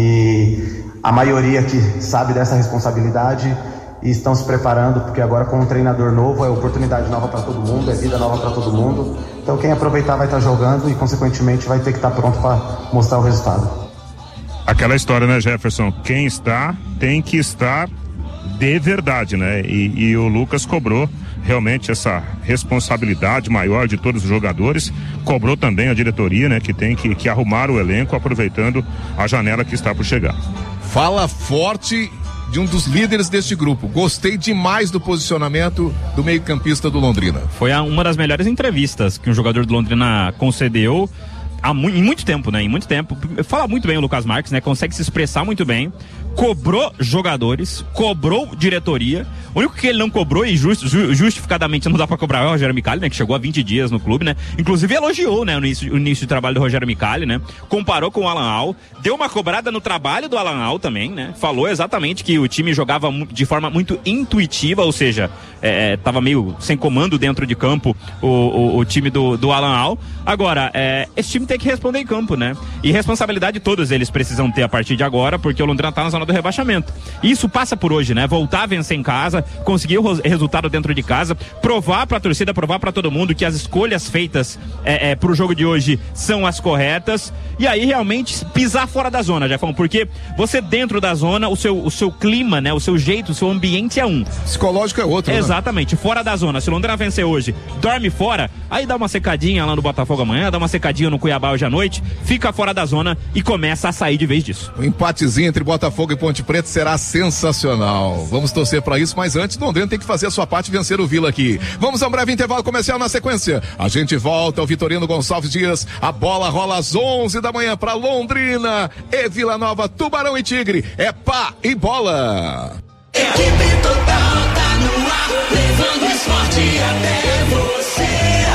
e a maioria aqui sabe dessa responsabilidade e estão se preparando, porque agora com um treinador novo é oportunidade nova para todo mundo, é vida nova para todo mundo, então quem aproveitar vai estar jogando e consequentemente vai ter que estar pronto para mostrar o resultado. Aquela história, né, Jefferson? Quem está tem que estar de verdade, né? E, e o Lucas cobrou realmente essa responsabilidade maior de todos os jogadores, cobrou também a diretoria, né, que tem que, que arrumar o elenco aproveitando a janela que está por chegar. Fala forte de um dos líderes deste grupo. Gostei demais do posicionamento do meio-campista do Londrina. Foi a, uma das melhores entrevistas que um jogador do Londrina concedeu há mu- em muito tempo, né? Em muito tempo. Fala muito bem o Lucas Marques, né? Consegue se expressar muito bem. Cobrou jogadores, cobrou diretoria. O único que ele não cobrou, e just, ju, justificadamente não dá pra cobrar, é o Rogério Micali, né? Que chegou há vinte dias no clube, né? Inclusive elogiou, né? O início, o início de trabalho do Rogério Micali, né? Comparou com o Alan Al. Deu uma cobrada no trabalho do Alan Al também, né? Falou exatamente que o time jogava de forma muito intuitiva, ou seja, é, tava meio sem comando dentro de campo o, o, o time do, do Alan Al. Agora, é, esse time tem que responder em campo, né? E responsabilidade todos eles precisam ter a partir de agora, porque o Londrina tá na zona do rebaixamento. Isso passa por hoje, né? Voltar a vencer em casa, conseguir o resultado dentro de casa, provar pra torcida, provar pra todo mundo que as escolhas feitas é, é, pro jogo de hoje são as corretas, e aí realmente pisar fora da zona, Jefão, porque você dentro da zona, o seu, o seu clima, né? O seu jeito, o seu ambiente é um. Psicológico é outro, né? Exatamente, fora da zona. Se o Londrina vencer hoje, dorme fora, aí dá uma secadinha lá no Botafogo amanhã, dá uma secadinha no Cuiabá hoje à noite, fica fora da zona e começa a sair de vez disso. O empatezinho entre Botafogo e Ponte Preta será sensacional. Vamos torcer pra isso, mas antes, Londrina tem que fazer a sua parte e vencer o Vila aqui. Vamos a um breve intervalo comercial. Na sequência, a gente volta ao Vitorino Gonçalves Dias. A bola rola às onze da manhã pra Londrina e Vila Nova, Tubarão e Tigre. É pá e bola. Equipe total tá no ar, levando esporte até você.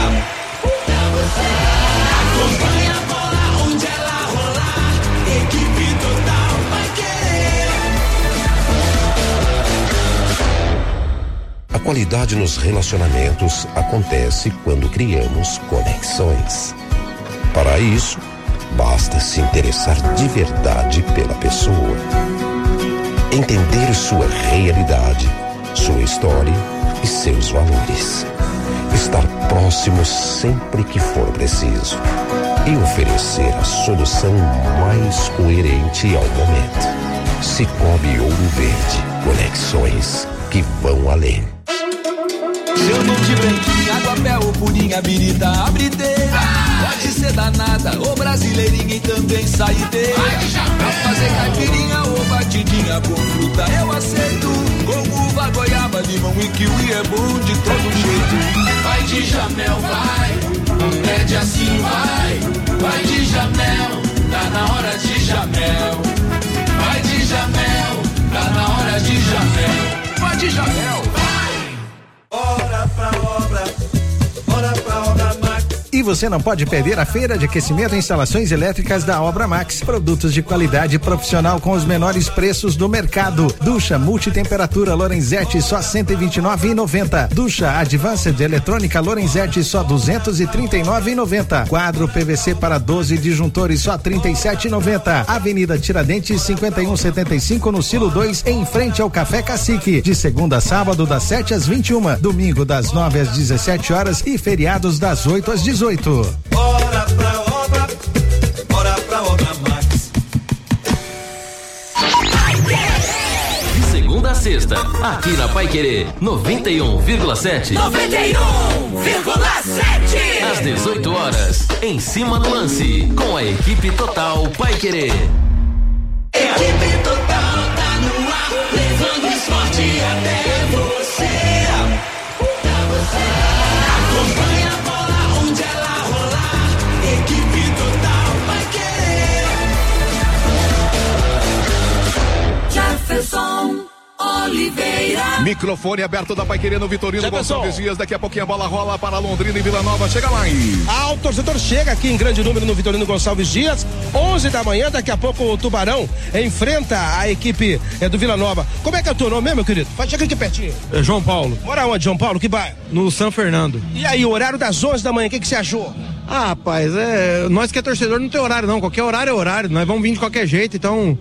Pra você. Acompanha a bola onde ela rolar. Equipe total vai querer. A qualidade nos relacionamentos acontece quando criamos conexões. Para isso, basta se interessar de verdade pela pessoa. Entender sua realidade, sua história e seus valores. Estar próximo sempre que for preciso. E oferecer a solução mais coerente ao momento. Cicobi Ouro Verde. Conexões que vão além. Chamam de branquinha, água, mel, purinha, birita, abrideira. Pode ser danada, ou brasileirinha e também saideira. Pra fazer caipirinha ou batidinha com fruta eu aceito. Com uva, goiaba, limão e kiwi é bom de todo jeito. Vai de Jamel, vai, pede assim vai. Vai de Jamel, tá na hora de Jamel. Vai de Jamel, tá na hora de Jamel. Vai de Jamel, vai. Bora pra obra, bora pra obra Max. E você não pode perder a feira de aquecimento e instalações elétricas da Obra Max. Produtos de qualidade profissional com os menores preços do mercado. Ducha multitemperatura Lorenzetti só cento e vinte e nove reais e noventa centavos. Ducha Advanced eletrônica Lorenzetti só duzentos e trinta e nove reais e noventa centavos. Quadro P V C para doze disjuntores só trinta e sete reais e noventa centavos. Avenida Tiradentes cinquenta e um setenta e cinco no Silo dois, em frente ao Café Cacique. De segunda a sábado das sete às vinte e uma, domingo das nove às dezessete horas e feriados das oito às dezoito. Bora pra obra, bora pra obra Max. De segunda a sexta, aqui na Paiquerê, noventa e um vírgula sete. noventa e um vírgula sete. Às dezoito horas, em cima do lance, com a equipe total Paiquerê. Equipe total tá no ar, levando esporte até você. Pra você. Acompanha a bola onde ela rolar. Equipe total vai querer. Jefferson. Microfone aberto da Paiquerê no Vitorino Gonçalves Dias. Daqui a pouquinho a bola rola para Londrina e Vila Nova. Chega mais. Ah, o torcedor chega aqui em grande número no Vitorino Gonçalves Dias. onze da manhã, daqui a pouco o Tubarão enfrenta a equipe é, do Vila Nova. Como é que é o teu nome mesmo, meu querido? Chega aqui pertinho. É João Paulo. Mora onde, João Paulo? Que bairro? No São Fernando. E aí, o horário das onze da manhã, o que, que você achou? Ah, rapaz, é, nós que é torcedor não tem horário não, qualquer horário é horário, nós vamos vir de qualquer jeito, então,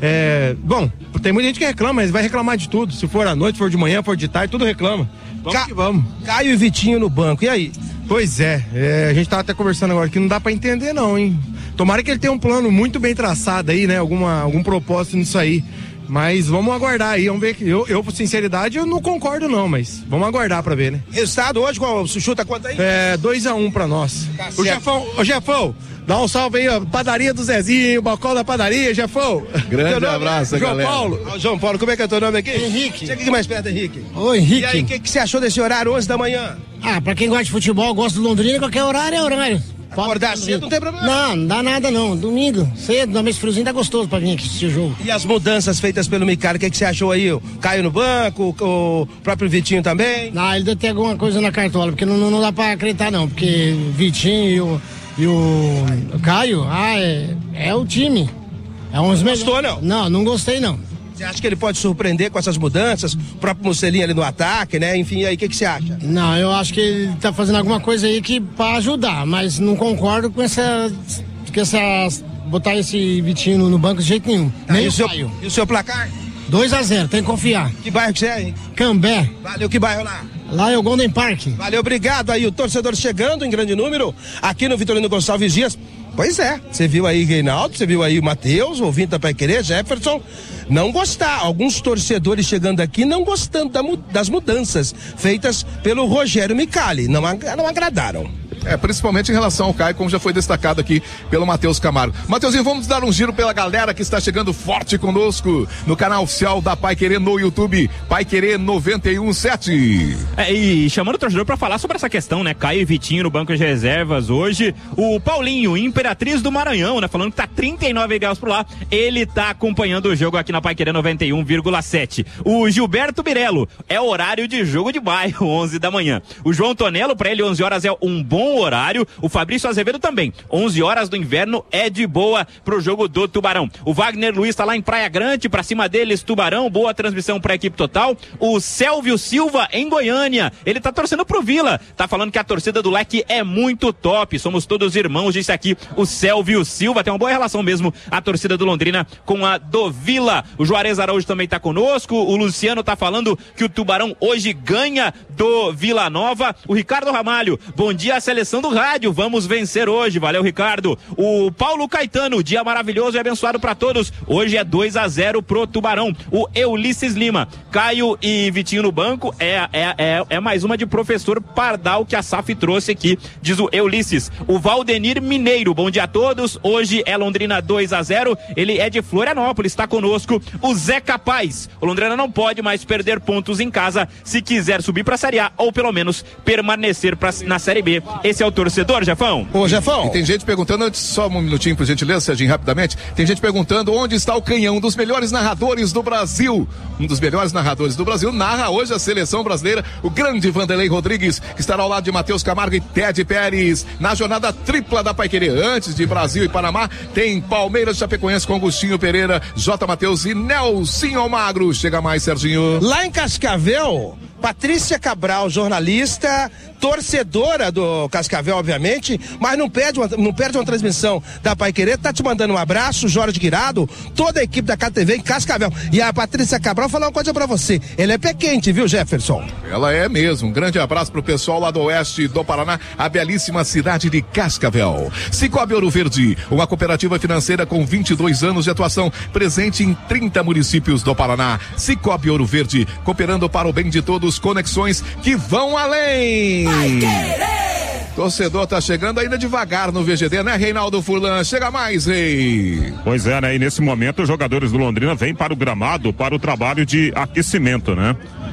é, bom, tem muita gente que reclama, mas vai reclamar de tudo, se for à noite, for de manhã, for de tarde, tudo reclama. Vamos Ca... que vamos. Caio e Vitinho no banco, e aí? Pois é, é, a gente tava até conversando agora que não dá pra entender não, hein, tomara que ele tenha um plano muito bem traçado aí, né, alguma, algum propósito nisso aí. Mas vamos aguardar aí, vamos ver que eu, eu, por sinceridade, eu não concordo não, mas vamos aguardar pra ver, né? Resultado hoje, qual, chuta quanto aí? É, dois a um pra nós. Tá o Jefão, ô Jefão, dá um salve aí, ó, padaria do Zezinho, balcão da padaria, Jefão. Grande abraço, João galera. Paulo. Ô, João Paulo, como é que é teu nome aqui? Henrique. Chega aqui mais perto, Henrique. Ô, Henrique. E aí, o que, que você achou desse horário, onze da manhã? Ah, pra quem gosta de futebol, gosta do Londrina, qualquer horário é horário. Acordar cedo não tem problema. Não, não dá nada não. Domingo, cedo, no mês friozinho, tá gostoso pra vir aqui assistir o jogo. E as mudanças feitas pelo Micali, o que, que você achou aí? O Caio no banco, o próprio Vitinho também? Ah, ele deve ter alguma coisa na cartola, porque não, não, não dá pra acreditar não, porque o Vitinho e o, e o, o Caio, ah, é, é o time. É uns melhores. Gostou não? Não, não gostei não. Você acha que ele pode surpreender com essas mudanças? O próprio Mocelinho ali no ataque, né? Enfim, e aí, o que, que você acha? Não, eu acho que ele tá fazendo alguma coisa aí que pra ajudar, mas não concordo com essa... com essas... botar esse Vitinho no, no banco de jeito nenhum. Ah, Nem e, o o seu, Caio. e o seu placar? dois a zero, tem que confiar. Que bairro que você é, hein? Cambé. Valeu, que bairro lá? Lá é o Golden Park. Valeu, obrigado aí, o torcedor chegando em grande número aqui no Vitorino Gonçalves Dias. Pois é, você viu aí Reinaldo, você viu aí o Matheus, ouvinte da Paiquerê, Jefferson, não gostar, alguns torcedores chegando aqui não gostando da, das mudanças feitas pelo Rogério Micali, não, não agradaram. É, principalmente em relação ao Caio, como já foi destacado aqui pelo Matheus Camargo. Matheusinho, vamos dar um giro pela galera que está chegando forte conosco no canal oficial da Paiquerê no YouTube, Paiquerê noventa e um sete. É, e chamando o torcedor para falar sobre essa questão, né? Caio e Vitinho no banco de reservas hoje. O Paulinho, Imperatriz do Maranhão, né? Falando que tá trinta e nove graus por lá. Ele tá acompanhando o jogo aqui na Paiquerê noventa e um vírgula sete. O Gilberto Birello, é horário de jogo de bairro, onze da manhã. O João Tonello, para ele onze horas é um bom horário. O Fabrício Azevedo também. onze horas do inverno é de boa pro jogo do Tubarão. O Wagner Luiz tá lá em Praia Grande, pra cima deles, Tubarão, boa transmissão pra equipe total. O Sélvio Silva em Goiânia, ele tá torcendo pro Vila, tá falando que a torcida do Leque é muito top, somos todos irmãos, disse aqui o Sélvio Silva, tem uma boa relação mesmo a torcida do Londrina com a do Vila. O Juarez Araújo também tá conosco, o Luciano tá falando que o Tubarão hoje ganha do Vila Nova. O Ricardo Ramalho, bom dia a seleção do rádio, vamos vencer hoje, valeu Ricardo. O Paulo Caetano, dia maravilhoso e abençoado para todos, hoje é dois a zero pro Tubarão. O Eulisses Lima, Caio e Vitinho no banco, é, é, é, é mais uma de professor Pardal que a S A F trouxe aqui, diz o Eulisses. O Valdenir Mineiro, bom dia a todos, hoje é Londrina dois a zero, ele é de Florianópolis, está conosco. O Zé Capaz, o Londrina não pode mais perder pontos em casa se quiser subir pra Série A ou pelo menos permanecer pra, na Série B. Esse é o torcedor, Jefão. Ô, Jefão. E tem gente perguntando, antes, só um minutinho, por gentileza, Serginho, rapidamente. Tem gente perguntando onde está o Canhão, um dos melhores narradores do Brasil. Um dos melhores narradores do Brasil narra hoje a seleção brasileira, o grande Vanderlei Rodrigues, que estará ao lado de Matheus Camargo e Ted Pérez, na jornada tripla da Paiquerê. Antes de Brasil e Panamá, tem Palmeiras de Chapecoense com Agostinho Pereira, J. Matheus e Nelson Almagro. Chega mais, Serginho. Lá em Cascavel, Patrícia Cabral, jornalista, torcedora do Cascavel, obviamente, mas não perde uma, não perde uma transmissão da Paiquerê, tá te mandando um abraço, Jorge Guirado, toda a equipe da K T V em Cascavel. E a Patrícia Cabral falou uma coisa pra você, ela é pé quente, viu, Jefferson? Ela é mesmo. Um grande abraço pro pessoal lá do oeste do Paraná, a belíssima cidade de Cascavel. Cicobi Ouro Verde, uma cooperativa financeira com vinte e dois anos de atuação, presente em trinta municípios do Paraná. Cicobi Ouro Verde, cooperando para o bem de todos, conexões que vão além. Vai querer! Torcedor tá chegando ainda devagar no V G D, né, Reinaldo Furlan? Chega mais, rei! Pois é, né? E nesse momento os jogadores do Londrina vêm para o gramado para o trabalho de aquecimento, né?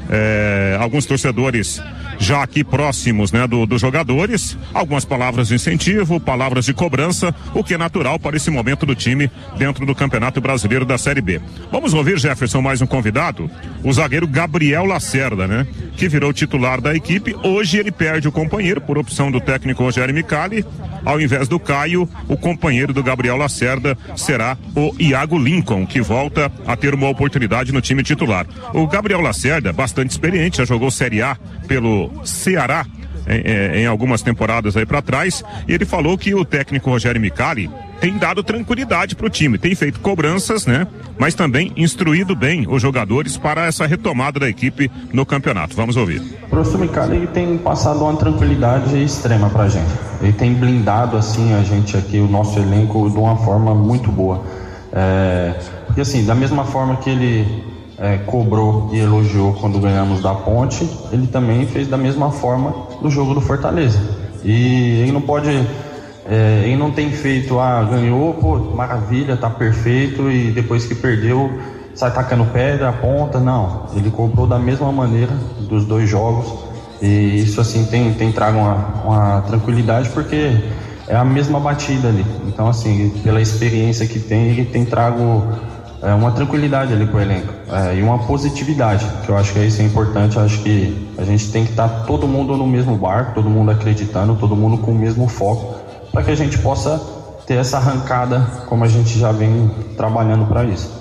É, alguns torcedores já aqui próximos, né, do, dos jogadores, algumas palavras de incentivo, palavras de cobrança, o que é natural para esse momento do time dentro do Campeonato Brasileiro da Série B. Vamos ouvir, Jefferson, mais um convidado, o zagueiro Gabriel Lacerda, né, que virou titular da equipe. Hoje ele perde o companheiro por opção do técnico Rogério Micali. Ao invés do Caio, o companheiro do Gabriel Lacerda será o Iago Lincoln, que volta a ter uma oportunidade no time titular. O Gabriel Lacerda, bastante experiente, já jogou Série A pelo Ceará em, em algumas temporadas aí para trás, e ele falou que o técnico Rogério Micali tem dado tranquilidade para o time, tem feito cobranças, né? Mas também instruído bem os jogadores para essa retomada da equipe no campeonato. Vamos ouvir. O professor Micali, ele tem passado uma tranquilidade extrema pra gente. Ele tem blindado, assim, a gente aqui, o nosso elenco, de uma forma muito boa. É, porque, assim, da mesma forma que ele é, cobrou e elogiou quando ganhamos da Ponte, ele também fez da mesma forma no jogo do Fortaleza. E ele não pode... É, ele não tem feito, ah, ganhou, pô, maravilha, tá perfeito, e depois que perdeu, sai tacando pedra, ponta. Não, ele cobrou da mesma maneira dos dois jogos, e isso, assim, tem, tem trago uma, uma tranquilidade, porque é a mesma batida ali. Então, assim, pela experiência que tem, ele tem trago é, uma tranquilidade ali pro elenco, é, e uma positividade, que eu acho que isso é importante. Eu acho que a gente tem que estar todo mundo no mesmo barco, todo mundo acreditando, todo mundo com o mesmo foco, para que a gente possa ter essa arrancada, como a gente já vem trabalhando para isso.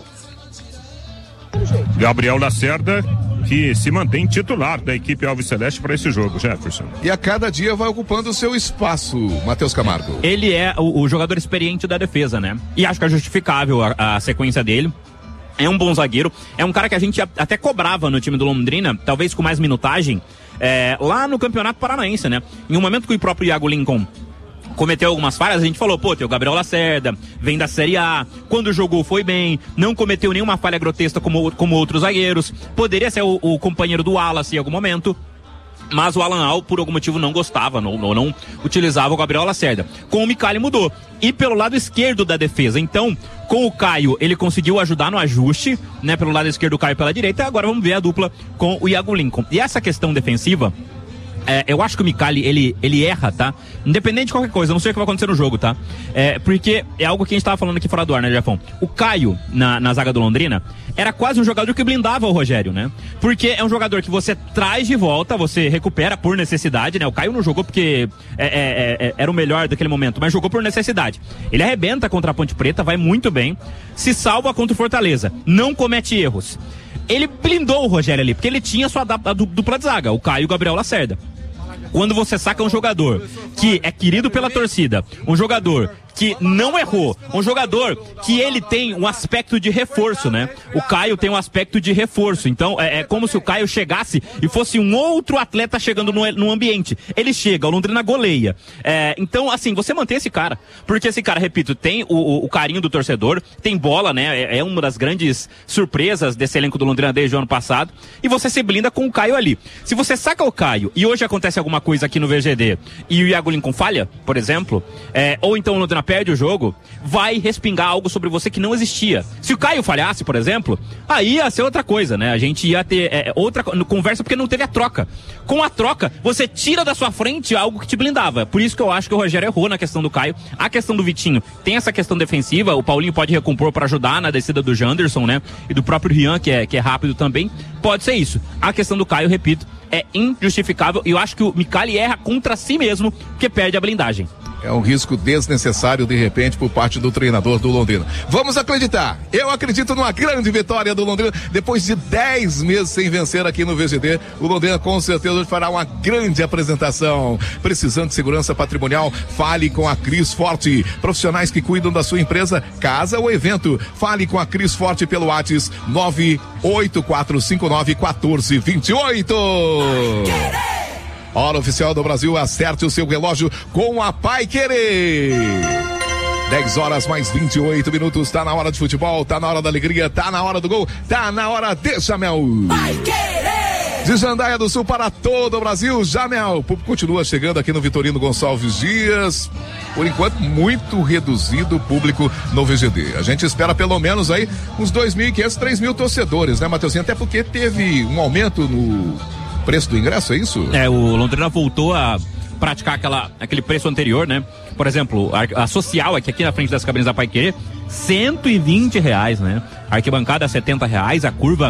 Gabriel Lacerda, que se mantém titular da equipe Alves Celeste para esse jogo, Jefferson. E a cada dia vai ocupando o seu espaço, Matheus Camargo. Ele é o, o jogador experiente da defesa, né? E acho que é justificável a, a sequência dele. É um bom zagueiro, é um cara que a gente até cobrava no time do Londrina, talvez com mais minutagem, é, lá no Campeonato Paranaense, né? Em um momento que o próprio Iago Lincoln cometeu algumas falhas, a gente falou, pô, tem o Gabriel Lacerda, vem da Série A, quando jogou foi bem, não cometeu nenhuma falha grotesca como, como outros zagueiros, poderia ser o, o companheiro do Wallace em algum momento, mas o Alan Al, por algum motivo, não gostava, não, não, não utilizava o Gabriel Lacerda. Com o Micali mudou. E pelo lado esquerdo da defesa, então, com o Caio, ele conseguiu ajudar no ajuste, né, pelo lado esquerdo o Caio pela direita, agora vamos ver a dupla com o Iago Lincoln. E essa questão defensiva, É, eu acho que o Micali, ele, ele erra, tá? Independente de qualquer coisa, eu não sei o que vai acontecer no jogo, tá? É, porque é algo que a gente tava falando aqui fora do ar, né, Jefão? O Caio, na, na zaga do Londrina, era quase um jogador que blindava o Rogério, né? Porque é um jogador que você traz de volta, você recupera por necessidade, né? O Caio não jogou porque é, é, é, era o melhor daquele momento, mas jogou por necessidade. Ele arrebenta contra a Ponte Preta, vai muito bem, se salva contra o Fortaleza, não comete erros. Ele blindou o Rogério ali, porque ele tinha sua dupla de zaga, o Caio e o Gabriel Lacerda. Quando você saca um jogador que é querido pela torcida, um jogador que não errou, um jogador que ele tem um aspecto de reforço, né? O Caio tem um aspecto de reforço, então é, é como se o Caio chegasse e fosse um outro atleta chegando no, no ambiente. Ele chega, o Londrina goleia. É, então, assim, você mantém esse cara, porque esse cara, repito, tem o, o, o carinho do torcedor, tem bola, né? É, é uma das grandes surpresas desse elenco do Londrina desde o ano passado, e você se blinda com o Caio ali. Se você saca o Caio e hoje acontece alguma coisa aqui no V G D e o Iago Lincoln falha, por exemplo, é, ou então o Londrina perde o jogo, vai respingar algo sobre você que não existia. Se o Caio falhasse, por exemplo, aí ia ser outra coisa, né? A gente ia ter é, outra conversa porque não teve a troca. Com a troca, você tira da sua frente algo que te blindava. Por isso que eu acho que o Rogério errou na questão do Caio. A questão do Vitinho tem essa questão defensiva, o Paulinho pode recompor para ajudar na descida do Janderson, né? E do próprio Rian, que é, que é rápido também. Pode ser isso. A questão do Caio, repito, é injustificável, e eu acho que o Micali erra contra si mesmo, porque perde a blindagem. É um risco desnecessário, de repente, por parte do treinador do Londrina. Vamos acreditar. Eu acredito numa grande vitória do Londrina. Depois de dez meses sem vencer aqui no V G D, o Londrina com certeza fará uma grande apresentação. Precisando de segurança patrimonial? Fale com a Cris Forte. Profissionais que cuidam da sua empresa, casa ou evento. Fale com a Cris Forte pelo WhatsApp nove oito quatro cinco nove um quatro dois oito. Hora oficial do Brasil, acerte o seu relógio com a Pai Querer. dez horas mais vinte e oito minutos, tá na hora de futebol, tá na hora da alegria, tá na hora do gol, tá na hora de Jamel. Pai Querer De Jandaia do Sul para todo o Brasil, Jamel. O público continua chegando aqui no Vitorino Gonçalves Dias. Por enquanto, muito reduzido o público no V G D. A gente espera pelo menos aí uns dois mil e quinhentos, três mil torcedores, né, Matheusinho? Até porque teve um aumento no preço do ingresso, é isso? É, o Londrina voltou a praticar aquela, aquele preço anterior, né? Por exemplo, a, a social aqui, aqui na frente das cabines da Paiquerê, cento e vinte reais, né? A arquibancada setenta reais, a curva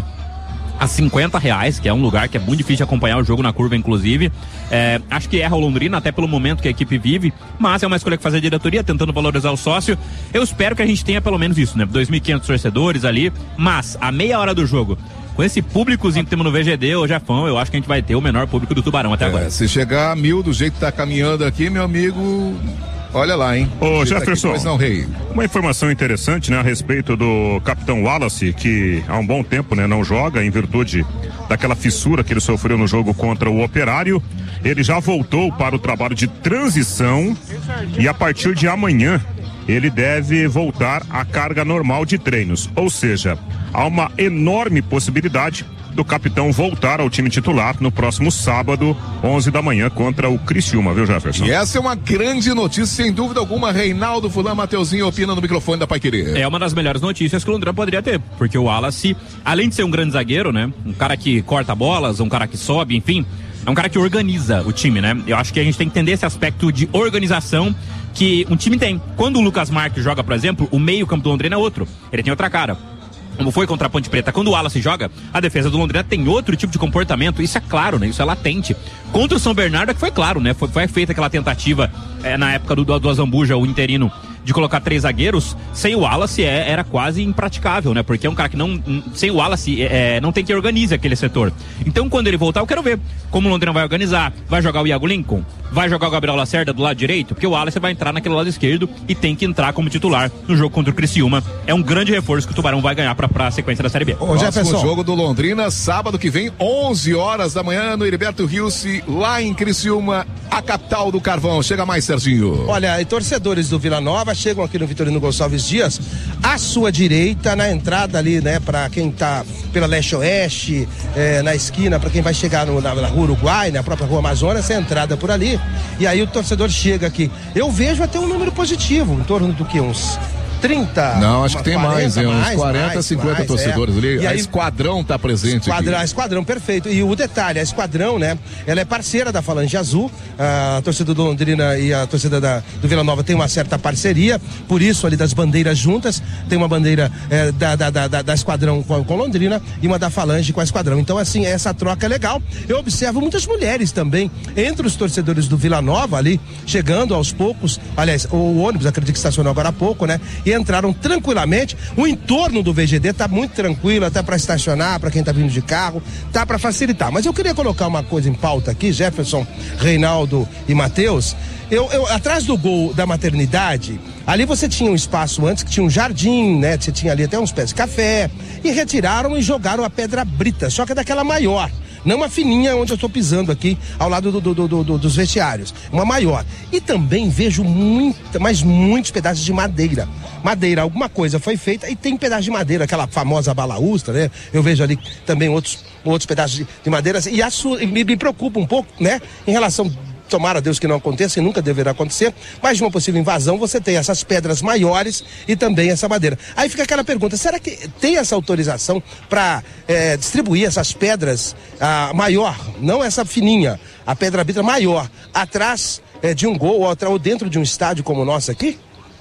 a cinquenta reais, que é um lugar que é muito difícil de acompanhar o jogo na curva, inclusive. É, acho que erra o Londrina, até pelo momento que a equipe vive, mas é uma escolha que faz a diretoria, tentando valorizar o sócio. Eu espero que a gente tenha pelo menos isso, né? dois mil e quinhentos torcedores ali, mas a meia hora do jogo, com esse públicozinho que temos no V G D, ô Jafão, eu acho que a gente vai ter o menor público do Tubarão até é, agora. Se chegar a mil do jeito que tá caminhando aqui, meu amigo, olha lá, hein? Ô, Jefferson, aqui, não, rei. Uma informação interessante, né, a respeito do capitão Wallace, que há um bom tempo, né, não joga em virtude daquela fissura que ele sofreu no jogo contra o Operário. Ele já voltou para o trabalho de transição e a partir de amanhã ele deve voltar à carga normal de treinos. Ou seja, há uma enorme possibilidade do capitão voltar ao time titular no próximo sábado, onze da manhã, contra o Criciúma, viu, Jefferson? E essa é uma grande notícia, sem dúvida alguma. Reinaldo Fulan, Mateuzinho opina no microfone da Paiquerê. É uma das melhores notícias que o Londrina poderia ter, porque o Wallace, além de ser um grande zagueiro, né, um cara que corta bolas, um cara que sobe, enfim, é um cara que organiza o time, né? Eu acho que a gente tem que entender esse aspecto de organização que um time tem. Quando o Lucas Marques joga, por exemplo, o meio campo do Londrina é outro, ele tem outra cara. Como foi contra a Ponte Preta, quando o Wallace joga, a defesa do Londrina tem outro tipo de comportamento, isso é claro, né? Isso é latente. Contra o São Bernardo é que foi claro, né? Foi, foi feita aquela tentativa é, na época do, do Azambuja, o interino, de colocar três zagueiros. Sem o Wallace é, era quase impraticável, né? Porque é um cara que não, sem o Wallace é, não tem que organize aquele setor. Então quando ele voltar, eu quero ver como o Londrina vai organizar. Vai jogar o Iago Lincoln? Vai jogar o Gabriel Lacerda do lado direito? Porque o Wallace vai entrar naquele lado esquerdo e tem que entrar como titular no jogo contra o Criciúma. É um grande reforço que o Tubarão vai ganhar pra, pra sequência da Série B. O próximo jogo do Londrina, sábado que vem, onze horas da manhã, no Heriberto Rios, lá em Criciúma, a capital do carvão. Chega mais, Serginho. Olha, e torcedores do Vila Nova chegam aqui no Vitorino Gonçalves Dias, à sua direita, na entrada ali, né, pra quem tá pela leste-oeste, é, na esquina, pra quem vai chegar no, na, na Rua Uruguai, na própria Rua Amazonas, essa entrada por ali. E aí o torcedor chega aqui. Eu vejo até um número positivo, em torno do que? Uns trinta? Não, acho que tem quarenta, mais, hein? Uns mais, quarenta, mais, cinquenta mais, torcedores é. ali. E a aí, Esquadrão tá presente esquadrão, aqui. A Esquadrão, perfeito. E o detalhe, a Esquadrão, né? Ela é parceira da Falange Azul. A torcida do Londrina e a torcida da, do Vila Nova tem uma certa parceria. Por isso, ali das bandeiras juntas, tem uma bandeira é, da, da, da, da Esquadrão com, com Londrina e uma da Falange com a Esquadrão. Então, assim, essa troca é legal. Eu observo muitas mulheres também entre os torcedores do Vila Nova ali, chegando aos poucos. Aliás, o ônibus, acredito que estacionou agora há pouco, né? E entraram tranquilamente. O entorno do V G D tá muito tranquilo, até para estacionar, para quem tá vindo de carro, tá para facilitar. Mas eu queria colocar uma coisa em pauta aqui, Jefferson, Reinaldo e Matheus. Eu, eu, atrás do gol da maternidade, ali você tinha um espaço antes que tinha um jardim, né? Você tinha ali até uns pés de café. E retiraram e jogaram a pedra brita, só que é daquela maior. Não uma fininha onde eu estou pisando aqui, ao lado do, do, do, do, dos vestiários. Uma maior. E também vejo muita, mas muitos pedaços de madeira. Madeira, alguma coisa foi feita e tem pedaço de madeira, aquela famosa balaústra, né? Eu vejo ali também outros, outros pedaços de, de madeira. E, a sua, e me, me preocupa um pouco, né? Em relação... Tomara Deus que não aconteça e nunca deverá acontecer, mas de uma possível invasão você tem essas pedras maiores e também essa madeira. Aí fica aquela pergunta, será que tem essa autorização para é, distribuir essas pedras a maior, não essa fininha, a pedra brita maior, atrás é, de um gol ou, ou dentro de um estádio como o nosso aqui?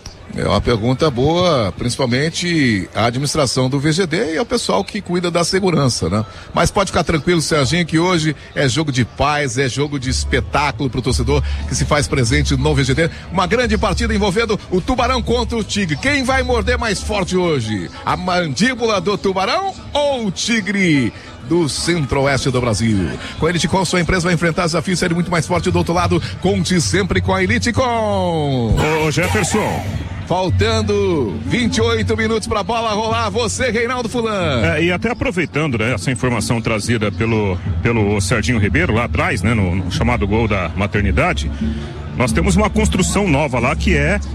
É uma pergunta boa, principalmente a administração do V G D e ao pessoal que cuida da segurança, né? Mas pode ficar tranquilo, Serginho, que hoje é jogo de paz, é jogo de espetáculo pro torcedor que se faz presente no V G D. Uma grande partida envolvendo o Tubarão contra o Tigre. Quem vai morder mais forte hoje? A mandíbula do Tubarão ou o Tigre do Centro-Oeste do Brasil? Com a Elite Com, sua empresa vai enfrentar desafios, ser muito mais forte do outro lado. Conte sempre com a Elite Com. Ô Jefferson, faltando vinte e oito minutos para a bola rolar, você, Reinaldo Fulan. É, e até aproveitando, né, essa informação trazida pelo, pelo Serginho Ribeiro lá atrás, né, no, no chamado gol da maternidade, nós temos uma construção nova lá que é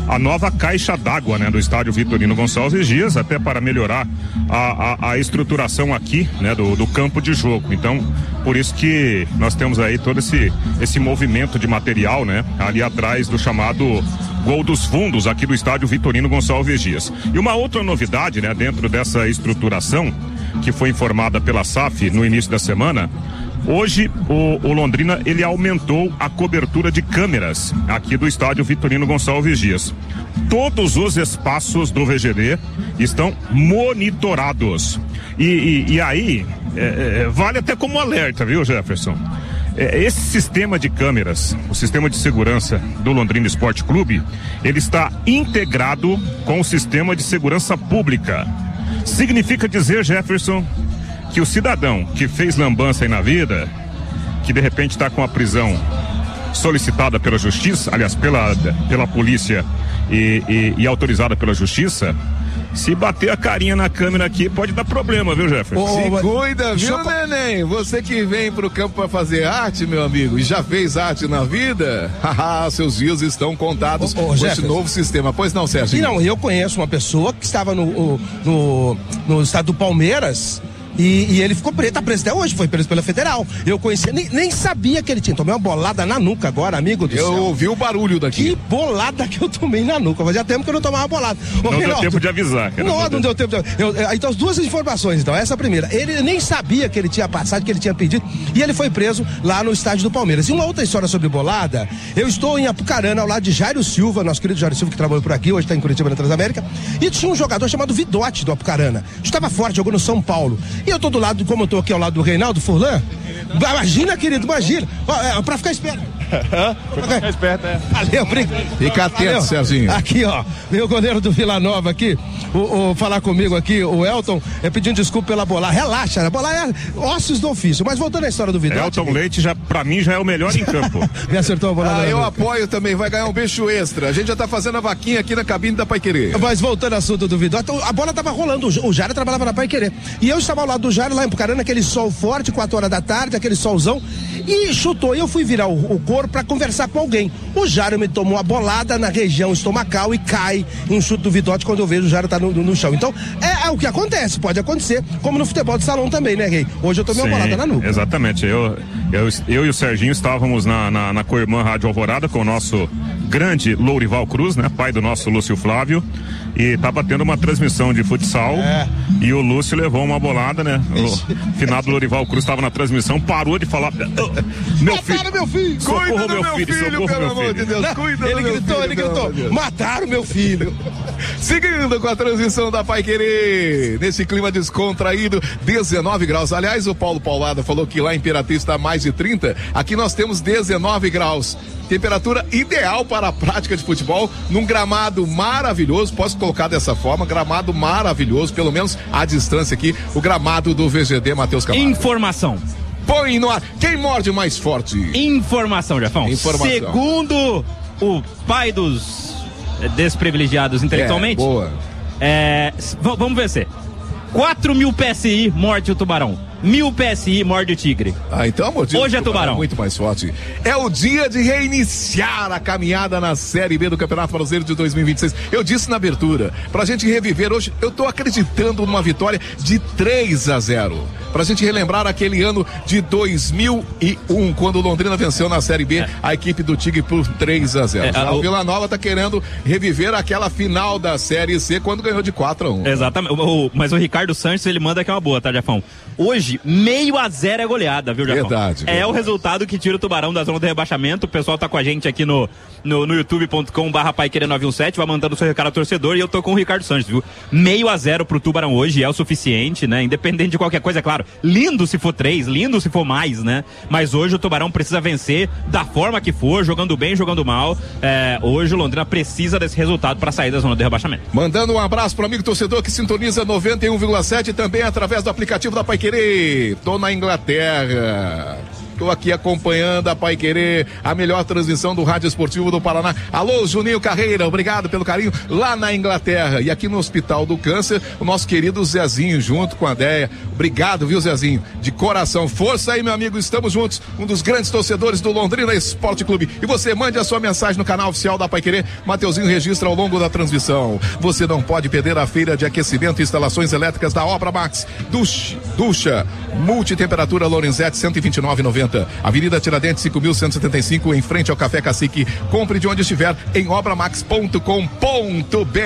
a nova caixa d'água, né, do estádio Vitorino Gonçalves Dias, até para melhorar a, a, a estruturação aqui, né, do, do campo de jogo. Então, por isso que nós temos aí todo esse, esse movimento de material, né, ali atrás do chamado Gol dos Fundos aqui do estádio Vitorino Gonçalves Dias. E uma outra novidade, né, dentro dessa estruturação que foi informada pela S A F no início da semana. Hoje o, o Londrina ele aumentou a cobertura de câmeras aqui do estádio Vitorino Gonçalves Dias. Todos os espaços do V G D estão monitorados. E, e, e aí é, é, vale até como alerta, viu, Jefferson? É, esse sistema de câmeras, o sistema de segurança do Londrina Esporte Clube, ele está integrado com o sistema de segurança pública. Significa dizer, Jefferson, que o cidadão que fez lambança aí na vida, que de repente está com a prisão solicitada pela justiça, aliás, pela, pela polícia e, e, e autorizada pela justiça, se bater a carinha na câmera aqui, pode dar problema, viu, Jefferson? Se Ô, cuida, viu, só... neném? Você que vem pro campo pra fazer arte, meu amigo, e já fez arte na vida? Haha, seus dias estão contados ô, ô, com esse Jefferson. novo sistema. Pois não, Sérgio? E não, eu conheço uma pessoa que estava no, no, no estado do Palmeiras. E, e ele ficou preso, tá preso até hoje, foi preso pela Federal. Eu conhecia, nem, nem sabia que ele tinha. Tomei uma bolada na nuca agora, amigo do eu céu. Eu ouvi o barulho daqui. Que bolada que eu tomei na nuca. Fazia tempo que eu não tomava bolada. Ô, não Reinaldo, deu tempo de avisar. Cara. Não, não deu tempo de... eu, eu, Então, as duas informações, então. Essa é a primeira. Ele nem sabia que ele tinha passado, que ele tinha pedido. E ele foi preso lá no estádio do Palmeiras. E uma outra história sobre bolada. Eu estou em Apucarana, ao lado de Jairo Silva, nosso querido Jairo Silva, que trabalhou por aqui, hoje está em Curitiba, na Transamérica. E tinha um jogador chamado Vidote, do Apucarana. Estava forte, jogou no São Paulo. E eu tô do lado, como eu tô aqui ao lado do Reinaldo Furlan, imagina, querido, imagina. Ó, é, pra ficar esperto. Pra ficar esperto, é. Valeu, obrigado. Fica atento, Valeu. Serginho. Aqui, ó, meu goleiro do Vila Nova aqui, o, o falar comigo aqui, o Elton, é pedindo desculpa pela bola. Relaxa, a bola é ossos do ofício. Mas voltando à história do Vidote. Elton Leite, já, pra mim, já é o melhor em campo. Me acertou a bola. Ah, eu apoio também, vai ganhar um beijo extra. A gente já tá fazendo a vaquinha aqui na cabine da Paiquerê. Mas voltando ao assunto do Vidote, a bola tava rolando, o Jário trabalhava na Paiquerê. E eu estava ao lado do Jário lá em Pucarana, aquele sol forte, quatro horas da tarde, aquele solzão, e chutou. E eu fui virar o, o couro pra conversar com alguém. O Jário me tomou a bolada na região estomacal e cai em um chute do Vidote quando eu vejo o Jário tá no, no, no chão. Então, é, é o que acontece, pode acontecer, como no futebol de salão também, né, Rei? Hoje eu tomei uma bolada na nuca. Exatamente, eu, eu, eu e o Serginho estávamos na, na, na Coirmã Rádio Alvorada com o nosso grande Lourival Cruz, né, pai do nosso Lúcio Flávio, e tava tendo uma transmissão de futsal, é. E o Lúcio levou uma bolada, né, o finado Lourival Cruz estava na transmissão, parou de falar, oh, meu filho, meu filho, socorro meu, meu filho, filho socorro pelo meu amor filho. de Deus, não, cuida ele do meu gritou, filho, ele gritou, mataram meu filho. Seguindo com a transmissão da Paiquerê, nesse clima descontraído, dezenove graus. Aliás, o Paulo Paulada falou que lá em Imperatriz está mais de trinta. Aqui nós temos dezenove graus. Temperatura ideal para a prática de futebol num gramado maravilhoso. Posso colocar dessa forma, gramado maravilhoso, pelo menos à distância aqui, o gramado do V G D Matheus Camargo. Informação. Põe no ar. Quem morde mais forte? Informação, Jefão. Informação. Segundo o pai dos desprivilegiados intelectualmente. É, boa. É, vamos ver se. quatro mil P S I morde o tubarão. Mil P S I morde o tigre. Ah, então a mordida hoje é tubarão. É muito mais forte. É o dia de reiniciar a caminhada na Série B do Campeonato Brasileiro de dois mil e vinte e seis. Eu disse na abertura, pra gente reviver hoje, eu tô acreditando numa vitória de três a zero. Pra gente relembrar aquele ano de dois mil e um, quando o Londrina venceu na Série B, é. a equipe do Tigre por três a zero. É, o Vila Nova tá querendo reviver aquela final da Série C, quando ganhou de quatro a um. Exatamente. O, o, mas o Ricardo Sanches, ele manda que é uma boa, tá, Jefão? Hoje, meio a zero é goleada, viu, Jefão? Verdade. É verdade. O resultado que tira o Tubarão da zona do rebaixamento. O pessoal tá com a gente aqui no, no, no youtube ponto com barra paiquerê nove um sete, vai mandando o seu recado ao torcedor, e eu tô com o Ricardo Sanches, viu? Meio a zero pro Tubarão hoje é o suficiente, né? Independente de qualquer coisa, é claro. Lindo se for três, lindo se for mais, né? Mas hoje o Tubarão precisa vencer da forma que for, jogando bem, jogando mal. É, hoje o Londrina precisa desse resultado para sair da zona do rebaixamento. Mandando um abraço pro amigo torcedor que sintoniza noventa e um vírgula sete também através do aplicativo da Paiquerê. Tô na Inglaterra. Tô aqui acompanhando a Paiquerê, a melhor transmissão do Rádio Esportivo do Paraná. Alô, Juninho Carreira, obrigado pelo carinho lá na Inglaterra. E aqui no Hospital do Câncer, o nosso querido Zezinho, junto com a Deia. Obrigado, viu, Zezinho? De coração. Força aí, meu amigo, estamos juntos. Um dos grandes torcedores do Londrina Esporte Clube. E você mande a sua mensagem no canal oficial da Paiquerê. Mateuzinho registra ao longo da transmissão. Você não pode perder a feira de aquecimento e instalações elétricas da Obra Max. Ducha, ducha multitemperatura Lorenzetti cento e vinte e nove reais e noventa centavos. Avenida Tiradentes cinco mil cento e setenta e cinco, em frente ao Café Cacique. Compre de onde estiver em obramax ponto com ponto br.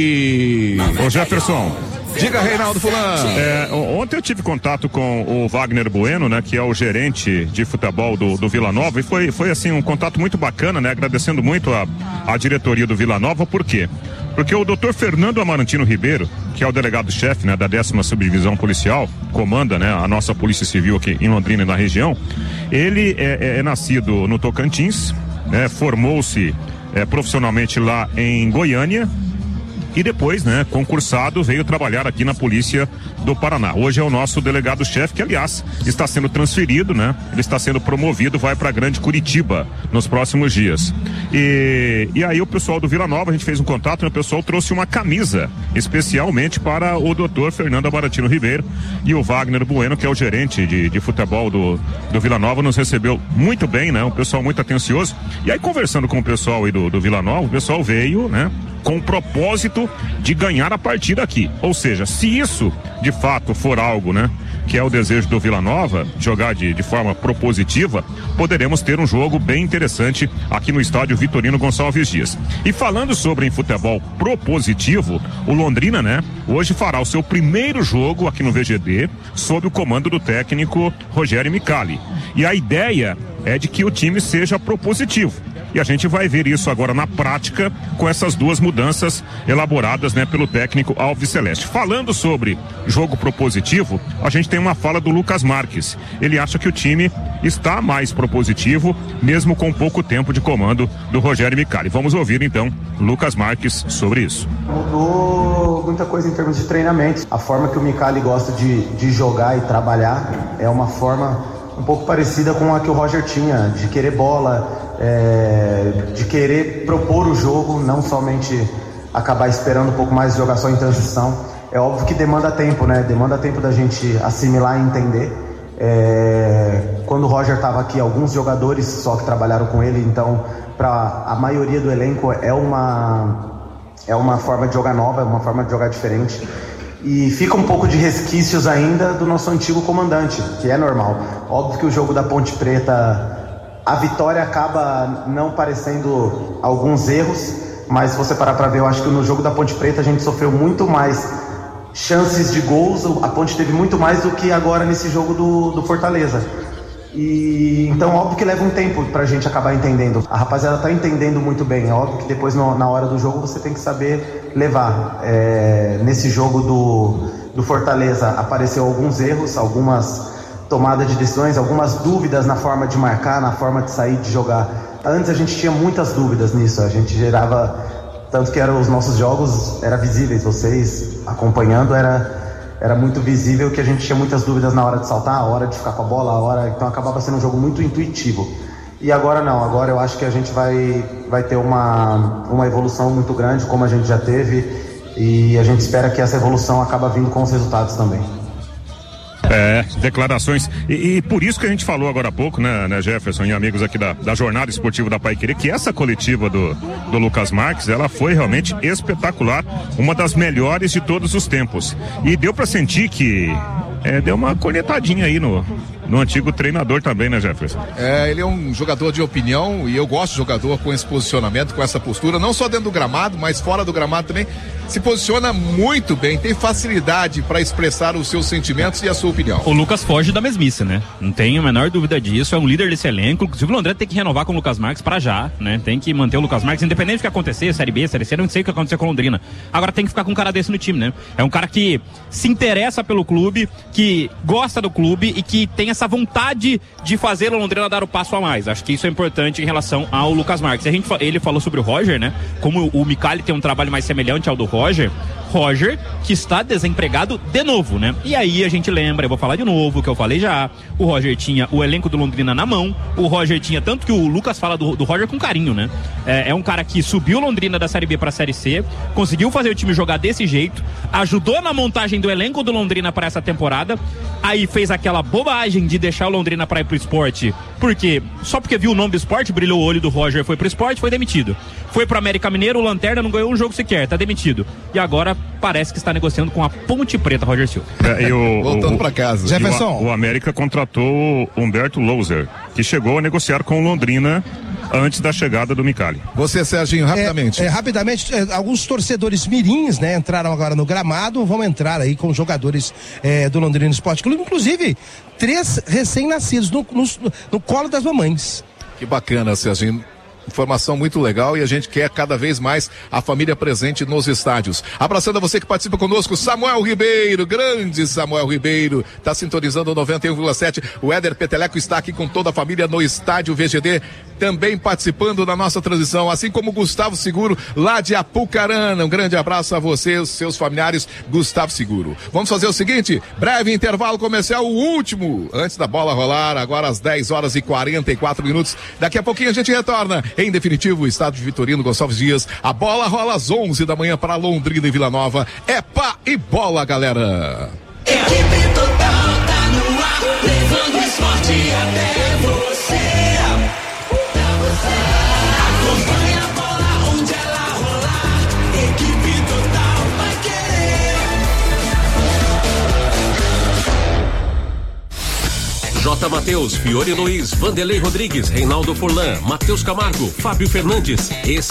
Ô Jefferson, diga, Reinaldo Fulano. É, ontem eu tive contato com o Wagner Bueno, né, que é o gerente de futebol do, do Vila Nova, e foi, foi assim um contato muito bacana, né, agradecendo muito a, a diretoria do Vila Nova. Por quê? Porque o doutor Fernando Amarantino Ribeiro, que é o delegado-chefe, né, da décima subdivisão policial, comanda, né, a nossa Polícia Civil aqui em Londrina e na região, ele é, é, é nascido no Tocantins, né, formou-se é, profissionalmente lá em Goiânia, e depois, né, concursado, veio trabalhar aqui na Polícia do Paraná. Hoje é o nosso delegado-chefe, que aliás está sendo transferido, né? Ele está sendo promovido, vai para a Grande Curitiba nos próximos dias. E, e aí o pessoal do Vila Nova, a gente fez um contato, né? O pessoal trouxe uma camisa especialmente para o doutor Fernando Amarantino Ribeiro, e o Wagner Bueno, que é o gerente de, de futebol do, do Vila Nova, nos recebeu muito bem, né? Um pessoal muito atencioso. E aí, conversando com o pessoal aí do, do Vila Nova, o pessoal veio, né, com o propósito de ganhar a partida aqui. Ou seja, se isso de fato for algo, né, que é o desejo do Vila Nova, jogar de, de forma propositiva, poderemos ter um jogo bem interessante aqui no estádio Vitorino Gonçalves Dias. E falando sobre em futebol propositivo, o Londrina, né, hoje fará o seu primeiro jogo aqui no V G D sob o comando do técnico Rogério Micali. E a ideia é de que o time seja propositivo. E a gente vai ver isso agora na prática com essas duas mudanças elaboradas, né, pelo técnico Alves Celeste. Falando sobre jogo propositivo, a gente tem uma fala do Lucas Marques. Ele acha que o time está mais propositivo, mesmo com pouco tempo de comando do Rogério Micali. Vamos ouvir então Lucas Marques sobre isso. Mudou muita coisa em termos de treinamento. A forma que o Micali gosta de, de jogar e trabalhar é uma forma um pouco parecida com a que o Roger tinha, de querer bola, é, de querer propor o jogo, não somente acabar esperando um pouco mais de jogar só em transição. É óbvio que demanda tempo, né? Demanda tempo da gente assimilar e entender. É, quando o Roger estava aqui, alguns jogadores só que trabalharam com ele, então para a maioria do elenco é uma, é uma forma de jogar nova, é uma forma de jogar diferente. E fica um pouco de resquícios ainda do nosso antigo comandante, que é normal. Óbvio que o jogo da Ponte Preta, a vitória acaba não parecendo alguns erros, mas se você parar para ver, eu acho que no jogo da Ponte Preta a gente sofreu muito mais chances de gols, a Ponte teve muito mais do que agora nesse jogo do, do Fortaleza. E então óbvio que leva um tempo pra gente acabar entendendo. A rapaziada tá entendendo muito bem. É óbvio que depois no, na hora do jogo você tem que saber levar. É, nesse jogo do, do Fortaleza apareceu alguns erros, algumas tomadas de decisões, algumas dúvidas na forma de marcar, na forma de sair, de jogar. Antes a gente tinha muitas dúvidas nisso, a gente gerava, tanto que eram os nossos jogos, era visíveis, vocês acompanhando, era Era muito visível que a gente tinha muitas dúvidas na hora de saltar, a hora de ficar com a bola, a hora... Então acabava sendo um jogo muito intuitivo. E agora não, agora eu acho que a gente vai, vai ter uma, uma evolução muito grande, como a gente já teve, e a gente espera que essa evolução acaba vindo com os resultados também. É, declarações, e, e por isso que a gente falou agora há pouco, né, né Jefferson e amigos aqui da, da Jornada Esportiva da Paiquerê, que essa coletiva do, do Lucas Marques, ela foi realmente espetacular, uma das melhores de todos os tempos, e deu pra sentir que é, deu uma cornetadinha aí no, no antigo treinador também, né, Jefferson? É, ele é um jogador de opinião, e eu gosto de jogador com esse posicionamento, com essa postura, não só dentro do gramado, mas fora do gramado também. Se posiciona muito bem, tem facilidade para expressar os seus sentimentos e a sua opinião. O Lucas foge da mesmice, né? Não tenho a menor dúvida disso, é um líder desse elenco. Inclusive o Londrina tem que renovar com o Lucas Marques para já, né? Tem que manter o Lucas Marques, independente do que acontecer, Série B, Série C, não sei o que acontecer com o Londrina. Agora tem que ficar com um cara desse no time, né? É um cara que se interessa pelo clube, que gosta do clube e que tem essa essa vontade de fazer o Londrina dar o passo a mais. Acho que isso é importante em relação ao Lucas Marques. A gente, ele falou sobre o Roger, né? Como o Micali tem um trabalho mais semelhante ao do Roger, Roger, que está desempregado de novo, né? E aí a gente lembra, eu vou falar de novo, que eu falei já, o Roger tinha o elenco do Londrina na mão, o Roger tinha, tanto que o Lucas fala do, do Roger com carinho, né? É, é um cara que subiu o Londrina da Série B para a Série C, conseguiu fazer o time jogar desse jeito, ajudou na montagem do elenco do Londrina para essa temporada, aí fez aquela bobagem de deixar o Londrina para ir pro esporte, porque só porque viu o nome do esporte, brilhou o olho do Roger, foi pro esporte, foi demitido. Foi pro América Mineiro, o Lanterna não ganhou um jogo sequer, tá demitido. E agora parece que está negociando com a Ponte Preta, Roger Silva. É, e o, Voltando para casa. Jefferson. O, o América contratou o Humberto Louser, que chegou a negociar com o Londrina antes da chegada do Micali. Você, Serginho, rapidamente. É, é, rapidamente, é, alguns torcedores mirins, né, entraram agora no gramado, vão entrar aí com jogadores é, do Londrina Esporte Clube, inclusive três recém-nascidos no, no, no colo das mamães. Que bacana, Serginho. Informação muito legal e a gente quer cada vez mais a família presente nos estádios. Abraçando a você que participa conosco, Samuel Ribeiro, grande Samuel Ribeiro, tá sintonizando o noventa e um vírgula sete. O Éder Peteleco está aqui com toda a família no estádio V G D, também participando da nossa transição, assim como o Gustavo Seguro, lá de Apucarana. Um grande abraço a você, os seus familiares, Gustavo Seguro. Vamos fazer o seguinte, breve intervalo comercial, o último, antes da bola rolar, agora às dez horas e quarenta e quatro minutos. Daqui a pouquinho a gente retorna. Em definitivo, o estádio Vitorino Gonçalves Dias. A bola rola às onze da manhã para Londrina e Vila Nova. É pá e bola, galera. Equipe total tá no ar, levando esporte até você. Acompanha a bola onde ela rolar. Equipe total vai querer. J. Matheus, Fiore Luiz, Vanderlei Rodrigues, Reinaldo Furlan, Matheus Camargo, Fábio Fernandes. Esse